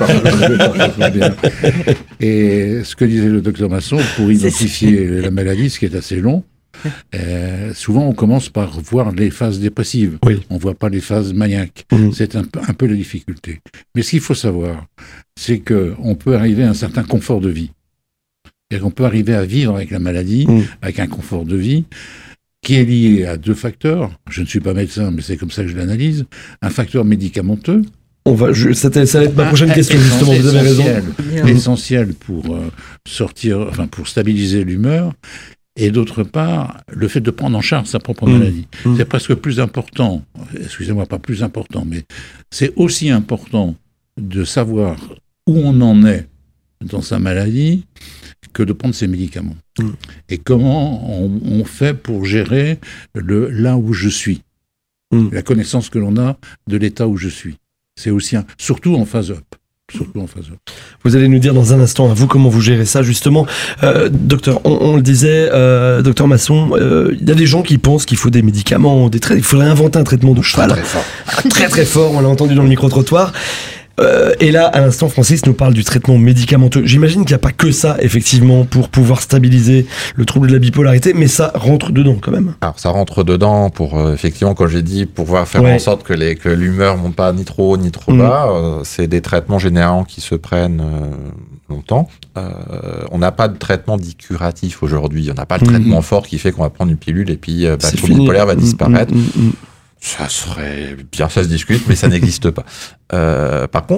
Speaker 10: Et ce que disait le docteur Masson, pour identifier la maladie, ce qui est assez long, souvent on commence par voir les phases dépressives. On ne voit pas les phases maniaques. C'est un peu la difficulté. Mais ce qu'il faut savoir, c'est qu'on peut arriver à un certain confort de vie. C'est-à-dire qu'on peut arriver à vivre avec la maladie, avec un confort de vie, qui est lié à deux facteurs. Je ne suis pas médecin, mais c'est comme ça que je l'analyse. Un facteur médicamenteux.
Speaker 2: Ça va être ma prochaine question, justement, vous avez raison.
Speaker 10: Essentiel pour pour stabiliser l'humeur. Et d'autre part, le fait de prendre en charge sa propre maladie. C'est presque plus important, excusez-moi, pas plus important, mais c'est aussi important de savoir où on en est dans sa maladie que de prendre ses médicaments. Et comment on fait pour gérer là où je suis. La connaissance que l'on a de l'état où je suis. C'est aussi surtout en phase up.
Speaker 2: Vous allez nous dire dans un instant, à vous, comment vous gérez ça, justement. Docteur, on le disait, docteur Masson, il y a des gens qui pensent qu'il faut des médicaments, il faudrait inventer un traitement de cheval. Très très fort, on l'a entendu dans le micro-trottoir. Et là, à l'instant, Francis nous parle du traitement médicamenteux. J'imagine qu'il n'y a pas que ça, effectivement, pour pouvoir stabiliser le trouble de la bipolarité, mais ça rentre dedans, quand même.
Speaker 6: Alors, ça rentre dedans pour, effectivement, comme j'ai dit, pouvoir faire en sorte que l'humeur ne monte pas ni trop haut ni trop bas. C'est des traitements généraux qui se prennent longtemps. On n'a pas de traitement dit curatif aujourd'hui. On n'a pas de traitement fort qui fait qu'on va prendre une pilule et puis le trouble bipolaire va disparaître. Ça serait bien, ça se discute, mais ça n'existe pas. Par contre,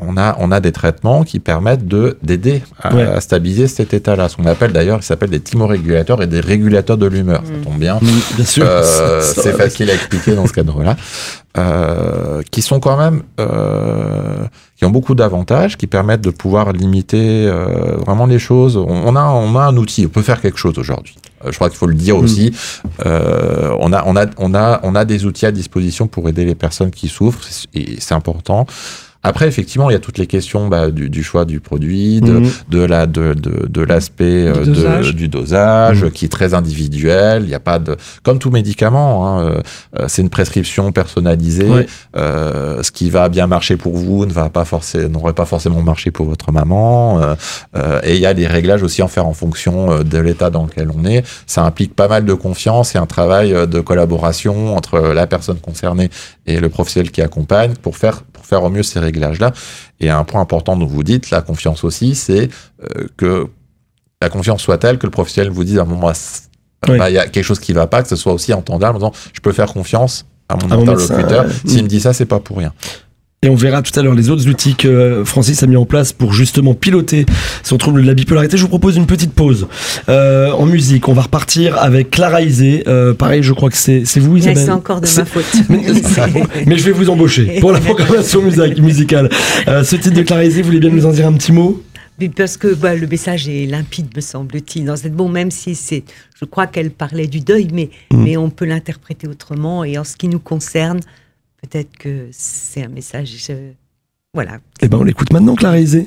Speaker 6: on a des traitements qui permettent d'aider à stabiliser cet état-là. Ce qu'on appelle d'ailleurs, il s'appelle des thymorégulateurs et des régulateurs de l'humeur. Ça tombe bien.
Speaker 2: Bien sûr.
Speaker 6: C'est facile à expliquer dans ce cadre-là. Qui sont quand même qui ont beaucoup d'avantages, qui permettent de pouvoir limiter vraiment les choses. On a un outil, on peut faire quelque chose aujourd'hui. Je crois qu'il faut le dire aussi. On a des outils à disposition pour aider les personnes qui souffrent, et c'est important. Après, effectivement, il y a toutes les questions du choix du produit, de l'aspect du dosage, qui est très individuel. Il n'y a pas de, comme tout médicament, c'est une prescription personnalisée. Ouais. Ce qui va bien marcher pour vous n'aurait pas forcément marché pour votre maman. Et il y a des réglages aussi à faire en fonction de l'état dans lequel on est. Ça implique pas mal de confiance et un travail de collaboration entre la personne concernée et le professionnel qui accompagne pour faire au mieux ces réglages-là. Et un point important dont vous dites, la confiance aussi, c'est que la confiance soit telle que le professionnel vous dise à un moment, il y a quelque chose qui ne va pas, que ce soit aussi entendable en disant, je peux faire confiance à mon interlocuteur. S'il me dit ça, c'est pas pour rien.
Speaker 2: Et on verra tout à l'heure les autres outils que Francis a mis en place pour justement piloter son trouble de la bipolarité. Je vous propose une petite pause en musique. On va repartir avec Clara Isé. Pareil, je crois que c'est vous, Isabelle.
Speaker 4: C'est encore de ma faute.
Speaker 2: Mais je vais vous embaucher pour la programmation musicale. Ce titre de Clara Isé, vous voulez bien nous en dire un petit mot ?
Speaker 4: Parce que le message est limpide, me semble-t-il. Bon, même si je crois qu'elle parlait du deuil, mais on peut l'interpréter autrement. Et en ce qui nous concerne, peut-être que c'est un message... Voilà.
Speaker 2: Eh ben, on l'écoute maintenant, Clara Isé.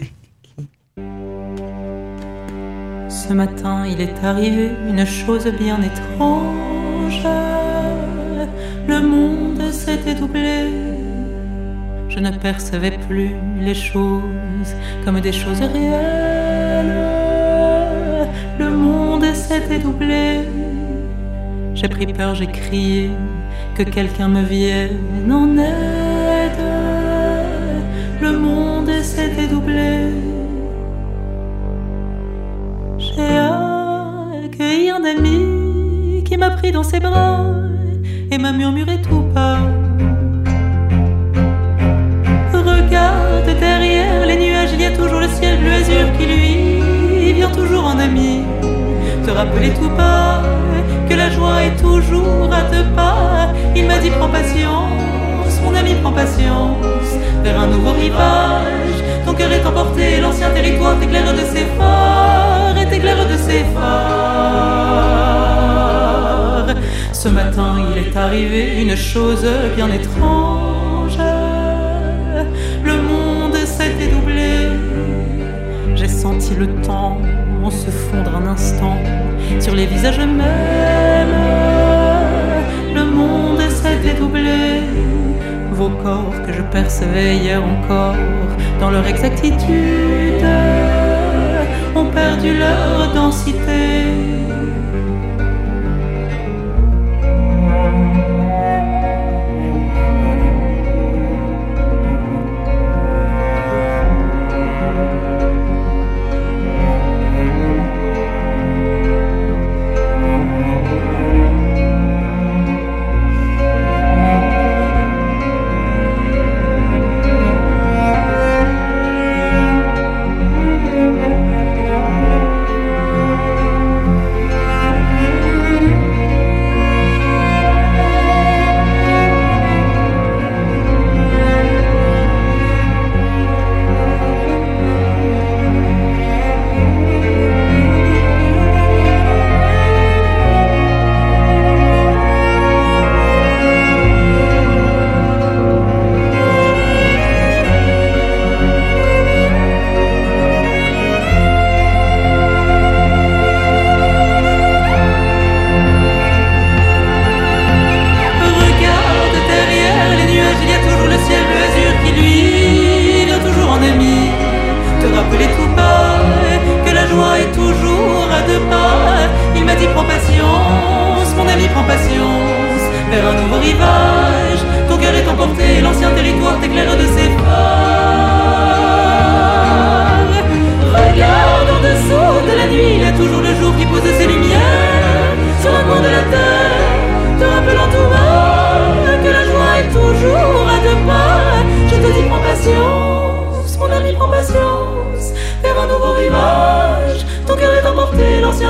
Speaker 11: Ce matin, il est arrivé une chose bien étrange. Le monde s'était doublé. Je ne percevais plus les choses comme des choses réelles. Le monde s'était doublé. J'ai pris peur, j'ai crié, que quelqu'un me vienne en aide. Le monde s'était doublé. J'ai accueilli un ami qui m'a pris dans ses bras et m'a murmuré tout bas. Regarde derrière les nuages, il y a toujours le ciel bleu azur qui lui vient toujours en ami. Te rappeler tout bas que la joie est toujours à 2 pas. Il m'a dit prends patience, mon ami prends patience, vers un nouveau rivage. Ton cœur est emporté, l'ancien territoire t'éclaire de ses phares et t'éclaire de ses phares. Ce matin il est arrivé une chose bien étrange. Le monde s'était doublé. J'ai senti le temps se fondre un instant sur les visages mêmes. Le monde s'était doublé. Vos corps que je percevais hier encore dans leur exactitude ont perdu leur densité.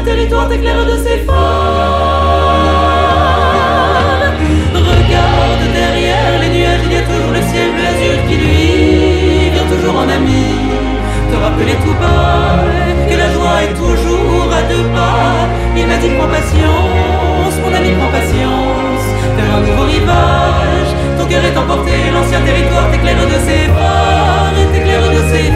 Speaker 11: territoire t'éclaire de ses phares. Regarde derrière les nuages, il y a toujours le ciel bleu azur qui lui vient toujours en ami te rappeler tout bas que la joie est toujours à 2 pas. Il m'a dit prends patience, mon ami prends patience, vers un nouveau rivage, ton cœur est emporté, l'ancien territoire t'éclaire de ses phares, t'éclaire de ses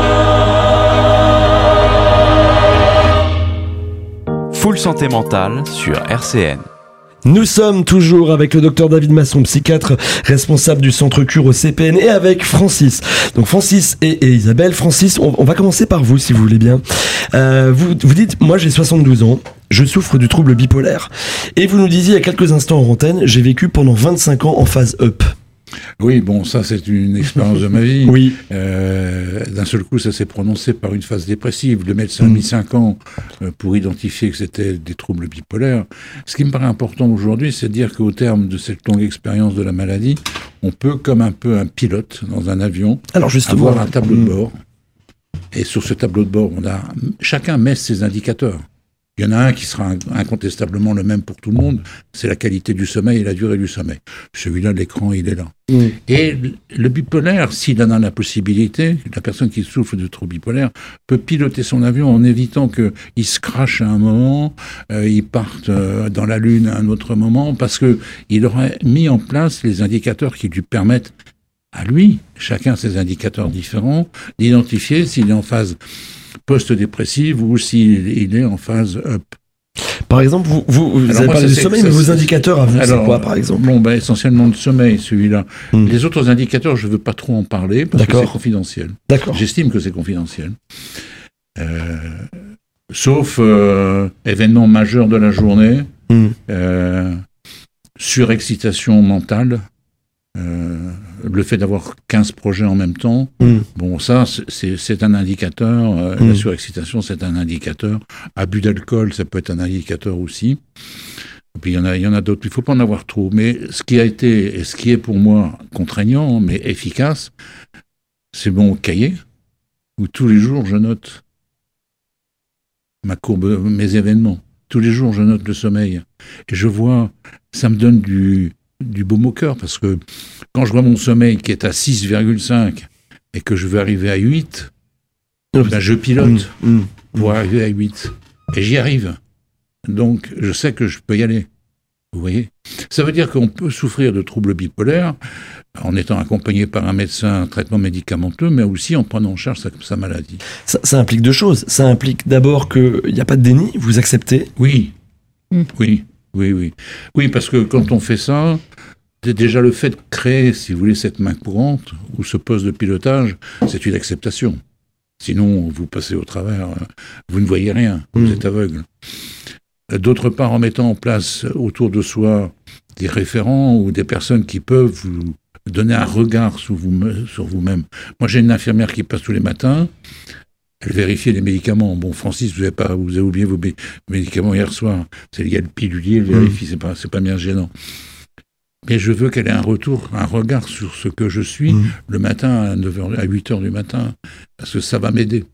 Speaker 11: phares.
Speaker 3: Full Santé Mentale sur RCN.
Speaker 2: Nous sommes toujours avec le docteur David Masson, psychiatre responsable du centre cure au CPN, et avec Francis. Donc Francis et Isabelle. Francis, on va commencer par vous si vous voulez bien. Vous dites, moi j'ai 72 ans, je souffre du trouble bipolaire. Et vous nous disiez il y a quelques instants en antenne, j'ai vécu pendant 25 ans en phase up.
Speaker 10: Oui, bon, ça c'est une expérience de ma vie.
Speaker 2: Oui.
Speaker 10: D'un seul coup, ça s'est prononcé par une phase dépressive. Le médecin a mis 5 ans pour identifier que c'était des troubles bipolaires. Ce qui me paraît important aujourd'hui, c'est de dire qu'au terme de cette longue expérience de la maladie, on peut, comme un peu un pilote dans un avion, avoir un tableau de bord. Et sur ce tableau de bord, chacun met ses indicateurs. Il y en a un qui sera incontestablement le même pour tout le monde, c'est la qualité du sommeil et la durée du sommeil. Celui-là, l'écran, il est là. Et le bipolaire, s'il en a la possibilité, la personne qui souffre de trouble bipolaire peut piloter son avion en évitant qu'il se crache à un moment, il parte dans la lune à un autre moment, parce qu'il aurait mis en place les indicateurs qui lui permettent à lui, chacun ses indicateurs différents, d'identifier s'il est en phase post-dépressive ou s'il est en phase up.
Speaker 2: Par exemple, vous avez parlé du sommeil, mais vos indicateurs à vous, c'est quoi, par exemple?
Speaker 10: Bon, essentiellement le sommeil, celui-là. Les autres indicateurs, je ne veux pas trop en parler, parce que c'est confidentiel. J'estime que c'est confidentiel. Sauf événement majeur de la journée, surexcitation mentale, le fait d'avoir 15 projets en même temps, bon, ça, c'est un indicateur. La surexcitation, c'est un indicateur. Abus d'alcool, ça peut être un indicateur aussi. Et puis, il y en a d'autres. Il ne faut pas en avoir trop. Mais ce qui a été, et ce qui est pour moi contraignant, mais efficace, c'est mon cahier, où tous les jours, je note ma courbe, mes événements. Tous les jours, je note le sommeil. Et je vois, ça me donne du baume au cœur, parce que quand je vois mon sommeil qui est à 6,5 et que je veux arriver à 8, je pilote pour arriver à 8. Et j'y arrive. Donc, je sais que je peux y aller. Vous voyez ? Ça veut dire qu'on peut souffrir de troubles bipolaires en étant accompagné par un médecin, un traitement médicamenteux, mais aussi en prenant en charge sa maladie.
Speaker 2: Ça implique 2 choses. Ça implique d'abord qu'il n'y a pas de déni, vous acceptez.
Speaker 10: Oui. Oui, parce que quand on fait ça, déjà le fait de créer, si vous voulez, cette main courante ou ce poste de pilotage, c'est une acceptation. Sinon, vous passez au travers, vous ne voyez rien, vous êtes aveugle. D'autre part, en mettant en place autour de soi des référents ou des personnes qui peuvent vous donner un regard sur vous-même. Moi, j'ai une infirmière qui passe tous les matins. Elle vérifie les médicaments. Bon, Francis, vous avez oublié vos médicaments hier soir. Il y a le pilulier, elle vérifie, c'est pas bien gênant. Mais je veux qu'elle ait un regard sur ce que je suis le matin à 9h, à 8h du matin, parce que ça va m'aider.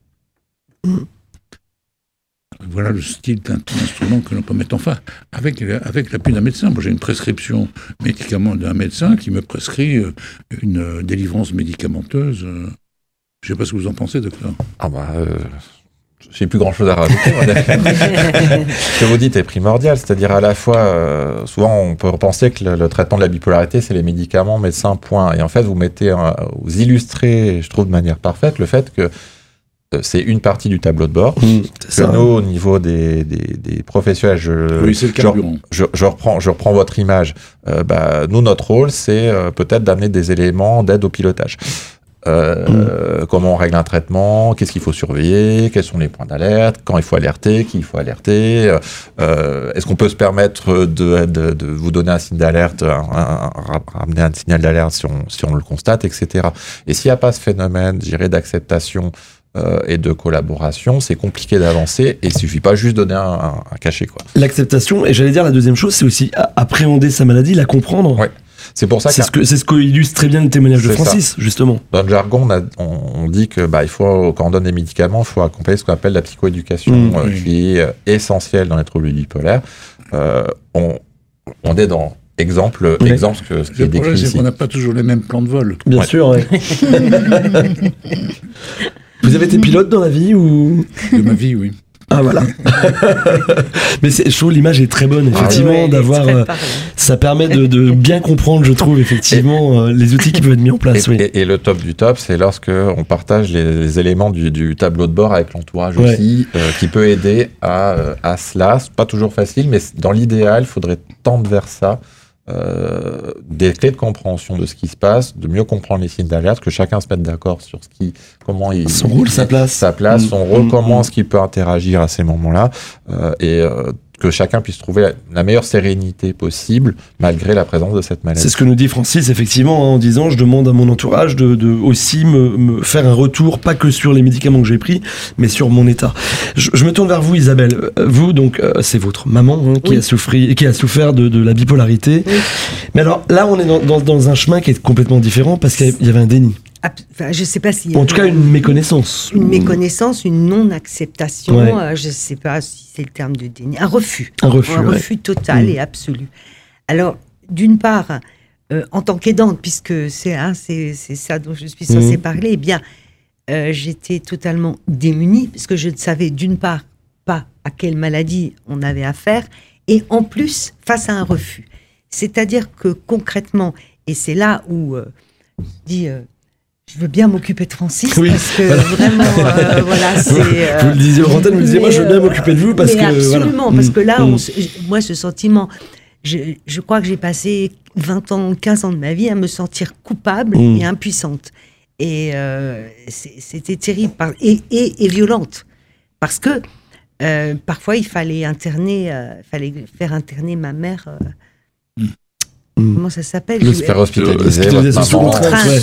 Speaker 10: Voilà le style d'instrument que l'on peut mettre en face, avec l'appui d'un médecin. Moi, j'ai une prescription médicament d'un médecin qui me prescrit une délivrance médicamenteuse. Je ne sais pas ce que vous en pensez, docteur.
Speaker 6: J'ai plus grand chose à rajouter. Ce que vous dites est primordial, c'est-à-dire à la fois, souvent on peut penser que le traitement de la bipolarité, c'est les médicaments, médecins, point. Et en fait, vous illustrez, je trouve de manière parfaite, le fait que c'est une partie du tableau de bord. Nous, au niveau des professionnels, je reprends votre image. Nous, notre rôle, c'est peut-être d'amener des éléments d'aide au pilotage. Comment on règle un traitement, qu'est-ce qu'il faut surveiller, quels sont les points d'alerte, quand il faut alerter, qui il faut alerter, est-ce qu'on peut se permettre de vous donner un signe d'alerte, ramener un signal d'alerte si on le constate, etc. Et s'il n'y a pas ce phénomène, je dirais, d'acceptation et de collaboration, c'est compliqué d'avancer et il suffit pas juste de donner un cachet, quoi.
Speaker 2: L'acceptation, et j'allais dire la deuxième chose, c'est aussi appréhender sa maladie, la comprendre.
Speaker 6: Ouais. C'est pour ça
Speaker 2: c'est ce qu'illustre très bien le témoignage de Francis, justement.
Speaker 6: Dans le jargon, on dit que il faut, quand on donne des médicaments, il faut accompagner ce qu'on appelle la psychoéducation, qui est essentielle dans les troubles bipolaires. On est dans exemple ce qui est décrit
Speaker 10: problème,
Speaker 6: ici.
Speaker 10: c'est qu'on n'a pas toujours les mêmes plans de vol.
Speaker 2: Bien sûr, oui. Vous avez été pilote dans la vie ou...
Speaker 10: De ma vie, oui.
Speaker 2: Ah voilà. Mais je trouve l'image est très bonne, effectivement, d'avoir. Ça permet de bien comprendre, je trouve, effectivement, les outils qui peuvent être mis en place.
Speaker 6: Et le top du top, c'est lorsque on partage les éléments du tableau de bord avec l'entourage aussi, qui peut aider à cela. C'est pas toujours facile, mais dans l'idéal, il faudrait tendre vers ça. Des clés de compréhension de ce qui se passe, de mieux comprendre les signes d'alerte, que chacun se mette d'accord sur comment il
Speaker 2: son rôle, sa place,
Speaker 6: son rôle, comment est-ce qu'il peut interagir à ces moments-là, et que chacun puisse trouver la meilleure sérénité possible malgré la présence de cette maladie.
Speaker 2: C'est ce que nous dit Francis, effectivement, en disant je demande à mon entourage de aussi me faire un retour, pas que sur les médicaments que j'ai pris, mais sur mon état. Je me tourne vers vous, Isabelle. Vous, donc, c'est votre maman qui a souffert de la bipolarité. Oui. Mais alors, là, on est dans un chemin qui est complètement différent parce qu'il y avait un déni.
Speaker 4: Enfin, je sais pas si.
Speaker 2: En tout cas, une méconnaissance.
Speaker 4: Une méconnaissance, une non-acceptation. Je sais pas si c'est le terme de déni. Un refus. Un refus total et absolu. Alors, d'une part, en tant qu'aidante, puisque c'est ça dont je suis censée parler, eh bien, j'étais totalement démunie, parce que je ne savais d'une part pas à quelle maladie on avait affaire, et en plus, face à un refus. C'est-à-dire que concrètement, et c'est là où je dis... je veux bien m'occuper de Francis, parce que vraiment, c'est...
Speaker 2: vous le disiez, Laurentine me disait, moi je veux bien m'occuper de vous, parce que...
Speaker 4: Absolument, parce que là, moi, ce sentiment, je crois que j'ai passé 20 ans, 15 ans de ma vie à me sentir coupable et impuissante. Et c'était terrible, et violente. Parce que, parfois, il fallait faire interner ma mère... Comment ça s'appelle?
Speaker 6: Se faire hospitaliser.
Speaker 2: Sous contrainte.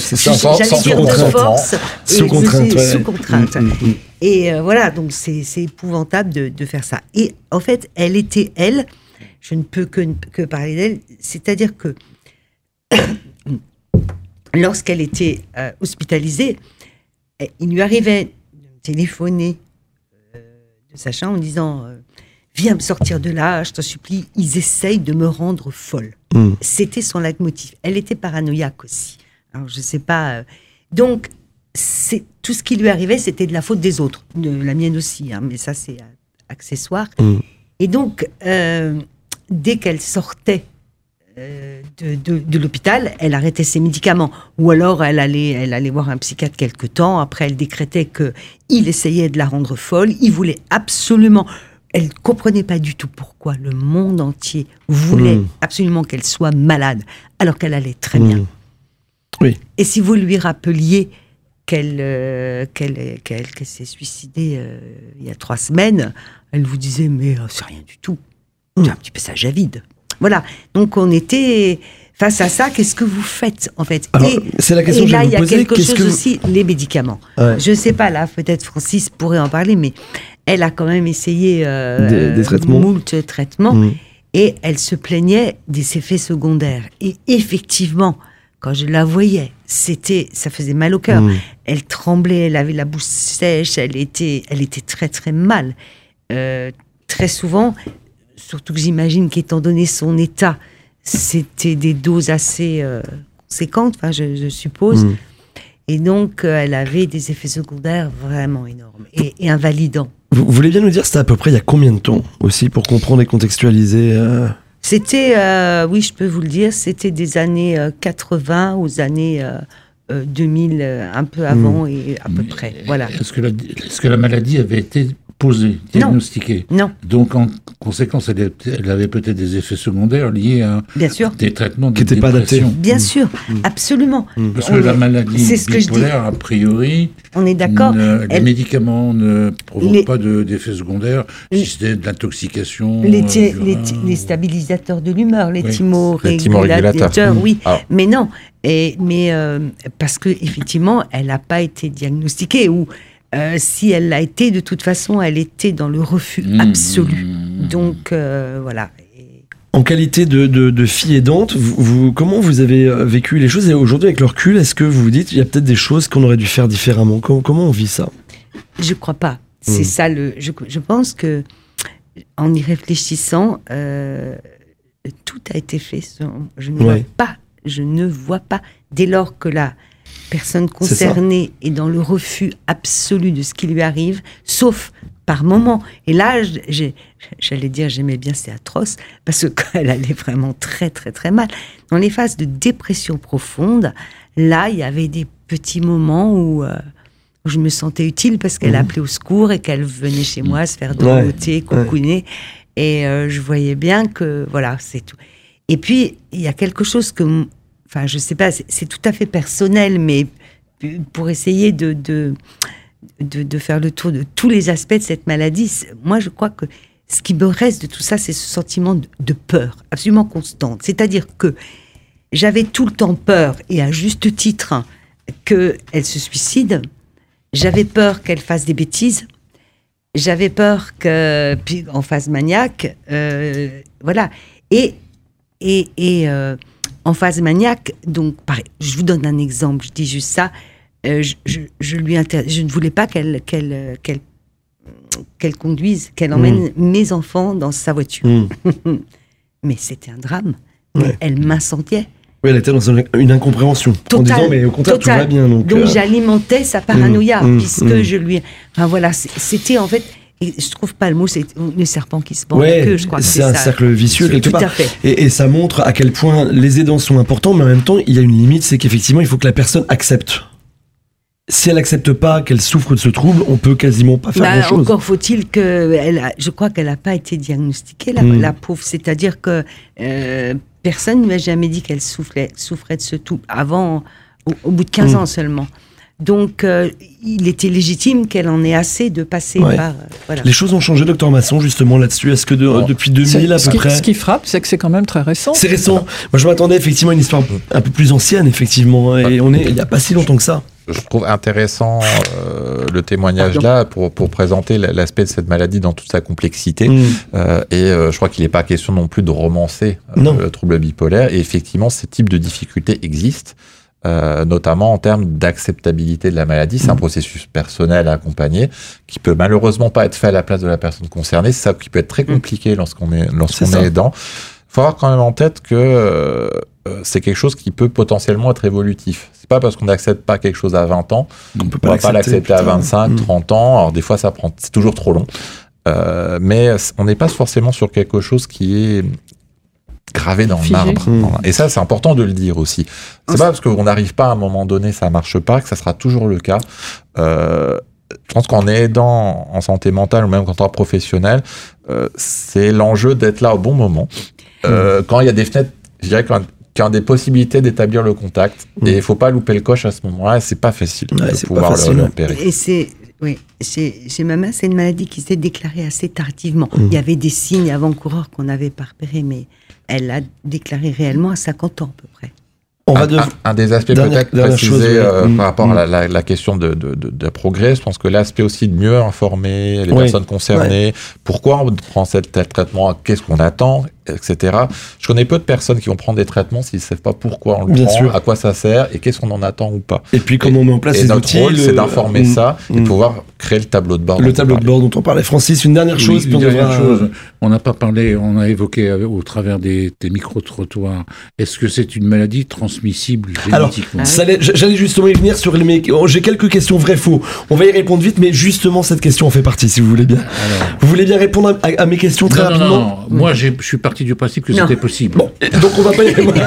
Speaker 4: Sous contrainte. Et voilà, donc c'est épouvantable de faire ça. Et en fait, je ne peux que parler d'elle, c'est-à-dire que lorsqu'elle était hospitalisée, il lui arrivait de me téléphoner de sa chambre en disant... viens me sortir de là, je t'en supplie. Ils essayent de me rendre folle. C'était son leitmotiv. Elle était paranoïaque aussi. Alors, je sais pas. Donc, tout ce qui lui arrivait, c'était de la faute des autres. De la mienne aussi, mais ça, c'est accessoire. Et donc, dès qu'elle sortait de l'hôpital, elle arrêtait ses médicaments. Ou alors, elle allait voir un psychiatre quelque temps. Après, elle décrétait qu'il essayait de la rendre folle. Il voulait absolument... Elle ne comprenait pas du tout pourquoi le monde entier voulait absolument qu'elle soit malade, alors qu'elle allait très bien.
Speaker 2: Oui.
Speaker 4: Et si vous lui rappeliez qu'elle s'est suicidée il y a 3 semaines, elle vous disait « mais c'est rien du tout, c'est un petit peu ça vide ». Voilà, donc on était... Face à ça, qu'est-ce que vous faites, en fait?
Speaker 2: Alors, c'est la question que je vais vous poser.
Speaker 4: Et là, il y a quelque chose aussi, les médicaments. Ouais. Je ne sais pas, là, peut-être Francis pourrait en parler, mais elle a quand même essayé
Speaker 2: des traitements.
Speaker 4: Moult traitements, et elle se plaignait des effets secondaires. Et effectivement, quand je la voyais, ça faisait mal au cœur. Elle tremblait, elle avait la bouche sèche, elle était très, très mal. Très souvent, surtout que j'imagine qu'étant donné son état, c'était des doses assez conséquentes, je suppose. Et donc, elle avait des effets secondaires vraiment énormes et invalidants.
Speaker 2: Vous voulez bien nous dire, c'était à peu près il y a combien de temps aussi, pour comprendre et contextualiser
Speaker 4: C'était, oui, je peux vous le dire, c'était des années 80 aux années 2000, un peu avant et à peu près. Voilà.
Speaker 10: Est-ce que la maladie avait été posée, diagnostiquée?
Speaker 4: Non.
Speaker 10: Donc, en conséquence, elle avait peut-être des effets secondaires liés à des traitements de dépression.
Speaker 4: Bien sûr, absolument.
Speaker 10: Parce que la maladie bipolaire, a priori,
Speaker 4: on est d'accord.
Speaker 10: Les médicaments ne provoquent pas d'effets secondaires, si c'est de l'intoxication.
Speaker 4: Les stabilisateurs de l'humeur, les thymorégulateurs, oui. Mais non. Mais parce que effectivement, elle n'a pas été diagnostiquée, ou si elle l'a été, de toute façon, elle était dans le refus absolu. Donc voilà.
Speaker 2: En qualité de fille aidante, comment vous avez vécu les choses? Et aujourd'hui, avec le recul, est-ce que vous vous dites, il y a peut-être des choses qu'on aurait dû faire différemment? Comment on vit ça?
Speaker 4: Je crois pas. C'est ça je pense que, en y réfléchissant, tout a été fait. Je ne vois pas, dès lors que la personne concernée est dans le refus absolu de ce qui lui arrive, sauf par moment. Et là, j'allais dire, j'aimais bien, c'est atroce, parce que quand elle allait vraiment très, très, très mal, dans les phases de dépression profonde, là, il y avait des petits moments où je me sentais utile parce qu'elle appelait au secours et qu'elle venait chez moi se faire domoter, coucouner. Et je voyais bien que, voilà, c'est tout. Et puis, il y a quelque chose que, enfin, je sais pas, c'est tout à fait personnel, mais pour essayer de faire le tour de tous les aspects de cette maladie, moi, je crois que ce qui me reste de tout ça, c'est ce sentiment de peur absolument constante. C'est-à-dire que j'avais tout le temps peur, et à juste titre, qu'elle se suicide. J'avais peur qu'elle fasse des bêtises. J'avais peur qu'en phase maniaque, voilà. Et en phase maniaque, donc, pareil, je vous donne un exemple, je dis juste ça. Je ne voulais pas qu'elle conduise, qu'elle emmène mes enfants dans sa voiture. Mais c'était un drame. Mais elle m'incendiait.
Speaker 2: Oui, elle était dans une incompréhension.
Speaker 4: Total,
Speaker 2: en disant, mais au contraire, tout va bien. Donc
Speaker 4: j'alimentais sa paranoïa, puisque je lui... Enfin voilà, c'était en fait... Et je trouve pas le mot, c'est le serpent qui se mord la queue, je crois que c'est ça.
Speaker 2: C'est un cercle vicieux quelque part.
Speaker 4: Tout à fait.
Speaker 2: Et ça montre à quel point les aidants sont importants, mais en même temps, il y a une limite, c'est qu'effectivement, il faut que la personne accepte. Si elle n'accepte pas qu'elle souffre de ce trouble, on peut quasiment pas faire grand-chose.
Speaker 4: Encore faut-il je crois qu'elle n'a pas été diagnostiquée, la pauvre. C'est-à-dire que personne ne lui a jamais dit qu'elle souffrait de ce trouble avant, au bout de 15 ans seulement. Donc, il était légitime qu'elle en ait assez de passer par... voilà.
Speaker 2: Les choses ont changé, docteur Masson, justement, là-dessus. Est-ce que depuis 2000, à peu près...
Speaker 5: Ce qui frappe, c'est que c'est quand même très récent.
Speaker 2: C'est récent. Moi, je m'attendais effectivement à une histoire un peu plus ancienne, effectivement. Et il n'y a pas si longtemps que ça.
Speaker 6: Je trouve intéressant le témoignage là pour présenter l'aspect de cette maladie dans toute sa complexité. Et je crois qu'il n'est pas question non plus de romancer le trouble bipolaire. Et effectivement, ce type de difficultés existent. Notamment en termes d'acceptabilité de la maladie. C'est un processus personnel à accompagner qui peut malheureusement pas être fait à la place de la personne concernée. C'est ça qui peut être très compliqué lorsqu'on est aidant. Il faut avoir quand même en tête que c'est quelque chose qui peut potentiellement être évolutif. C'est pas parce qu'on n'accepte pas quelque chose à 20 ans qu'on ne va pas l'accepter à 25, 30 ans. Alors des fois, c'est toujours trop long. Mais on n'est pas forcément sur quelque chose qui est gravé dans le marbre. Et ça, c'est important de le dire aussi. C'est pas parce qu'on n'arrive pas à un moment donné, ça marche pas, que ça sera toujours le cas. Je pense qu'en aidant en santé mentale ou même en tant que professionnel, c'est l'enjeu d'être là au bon moment. Quand il y a des fenêtres, je dirais qu'il y a des possibilités d'établir le contact. Et il ne faut pas louper le coche à ce moment-là. C'est pas facile de pouvoir le repérer.
Speaker 4: Et chez ma mère, c'est une maladie qui s'est déclarée assez tardivement. Il y avait des signes avant-coureurs qu'on n'avait pas repérés, mais elle a déclaré réellement à 50 ans à peu près.
Speaker 6: Un des aspects peut-être précisés par rapport à la question de progrès, je pense que l'aspect aussi de mieux informer les personnes concernées, pourquoi on prend tel traitement, qu'est-ce qu'on attend, etc. Je connais peu de personnes qui vont prendre des traitements s'ils ne savent pas pourquoi on le prend, à quoi ça sert et qu'est-ce qu'on en attend ou pas.
Speaker 2: Et puis comment on met en place ces outils.
Speaker 6: Notre rôle, c'est d'informer ça et de pouvoir créer le tableau de bord.
Speaker 2: Le tableau de bord dont on parlait. Francis, une dernière chose.
Speaker 10: On n'a pas parlé, on a évoqué au travers des micro-trottoirs. Est-ce que c'est une maladie transmissible génétiquement?
Speaker 2: Alors, j'allais justement y venir sur j'ai quelques questions vraies-faux. On va y répondre vite, mais justement, cette question en fait partie, si vous voulez bien. Vous voulez bien répondre à mes questions très rapidement?
Speaker 10: Non. Moi, je suis parti du principe que c'était possible.
Speaker 2: Bon, donc on va pas y répondre.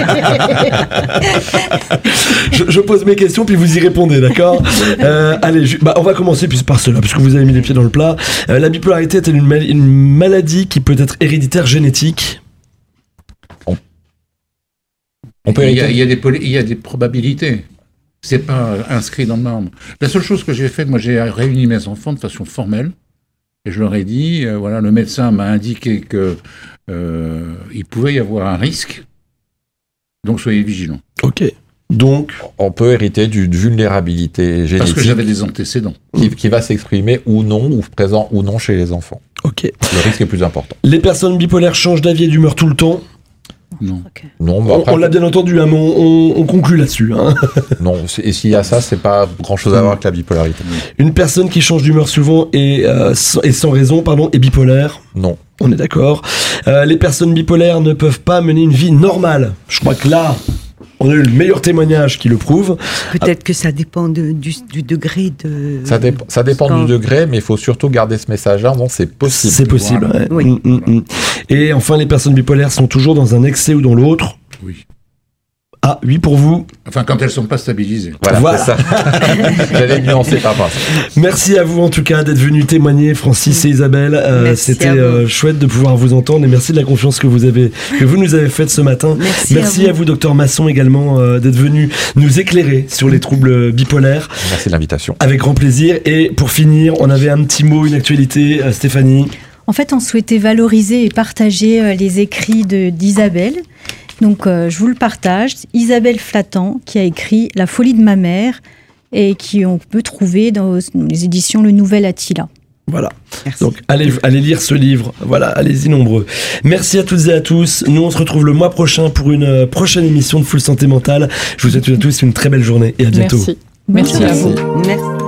Speaker 2: je pose mes questions, puis vous y répondez, d'accord? Allez, on va commencer par cela, puisque vous avez mis les pieds dans le plat. La bipolarité est-elle une maladie qui peut être héréditaire génétique?
Speaker 10: Il y a des probabilités. C'est pas inscrit dans le marbre. La seule chose que j'ai faite, moi, j'ai réuni mes enfants de façon formelle. Et je leur ai dit, le médecin m'a indiqué que il pouvait y avoir un risque, donc soyez vigilants.
Speaker 2: Ok. Donc,
Speaker 6: on peut hériter d'une vulnérabilité génétique.
Speaker 10: Parce que j'avais des antécédents.
Speaker 6: Qui va s'exprimer ou non, ou présent ou non chez les enfants.
Speaker 2: Ok.
Speaker 6: Le risque est plus important.
Speaker 2: Les personnes bipolaires changent d'avis et d'humeur tout le temps.
Speaker 10: Non.
Speaker 6: Non, bah après,
Speaker 2: on l'a bien entendu, hein, mais on conclut là-dessus. Hein.
Speaker 6: Non, et s'il y a ça, c'est pas grand-chose à voir avec la bipolarité.
Speaker 2: Une personne qui change d'humeur souvent et sans raison, est bipolaire.
Speaker 6: Non.
Speaker 2: On est d'accord. Les personnes bipolaires ne peuvent pas mener une vie normale. Je crois que là, on a eu le meilleur témoignage qui le prouve.
Speaker 4: Peut-être que ça dépend du degré de...
Speaker 6: Ça dépend du degré, mais il faut surtout garder ce message-là. Non, c'est possible.
Speaker 2: C'est possible.
Speaker 6: Voilà.
Speaker 2: Ouais. Oui. Et enfin, les personnes bipolaires sont toujours dans un excès ou dans l'autre.
Speaker 10: Oui.
Speaker 2: Ah, oui pour vous.
Speaker 10: Enfin, quand elles ne sont pas stabilisées.
Speaker 6: Voilà. C'est ça. J'allais nuancer par rapport à ça.
Speaker 2: Merci à vous en tout cas d'être venus témoigner, Francis et Isabelle. C'était chouette de pouvoir vous entendre et merci de la confiance que vous nous avez faite ce matin. Merci à vous, docteur Masson, également d'être venu nous éclairer sur les troubles bipolaires.
Speaker 6: Merci de l'invitation.
Speaker 2: Avec grand plaisir. Et pour finir, on avait un petit mot, une actualité, Stéphanie.
Speaker 19: En fait, on souhaitait valoriser et partager les écrits d'Isabelle. Donc, je vous le partage. Isabelle Flattan, qui a écrit La folie de ma mère et qui on peut trouver dans les éditions Le Nouvel Attila.
Speaker 2: Voilà. Merci. Donc, allez lire ce livre. Voilà, allez-y nombreux. Merci à toutes et à tous. Nous, on se retrouve le mois prochain pour une prochaine émission de Full Santé Mentale. Je vous souhaite à tous une très belle journée et à bientôt.
Speaker 5: Merci à vous.
Speaker 4: Merci.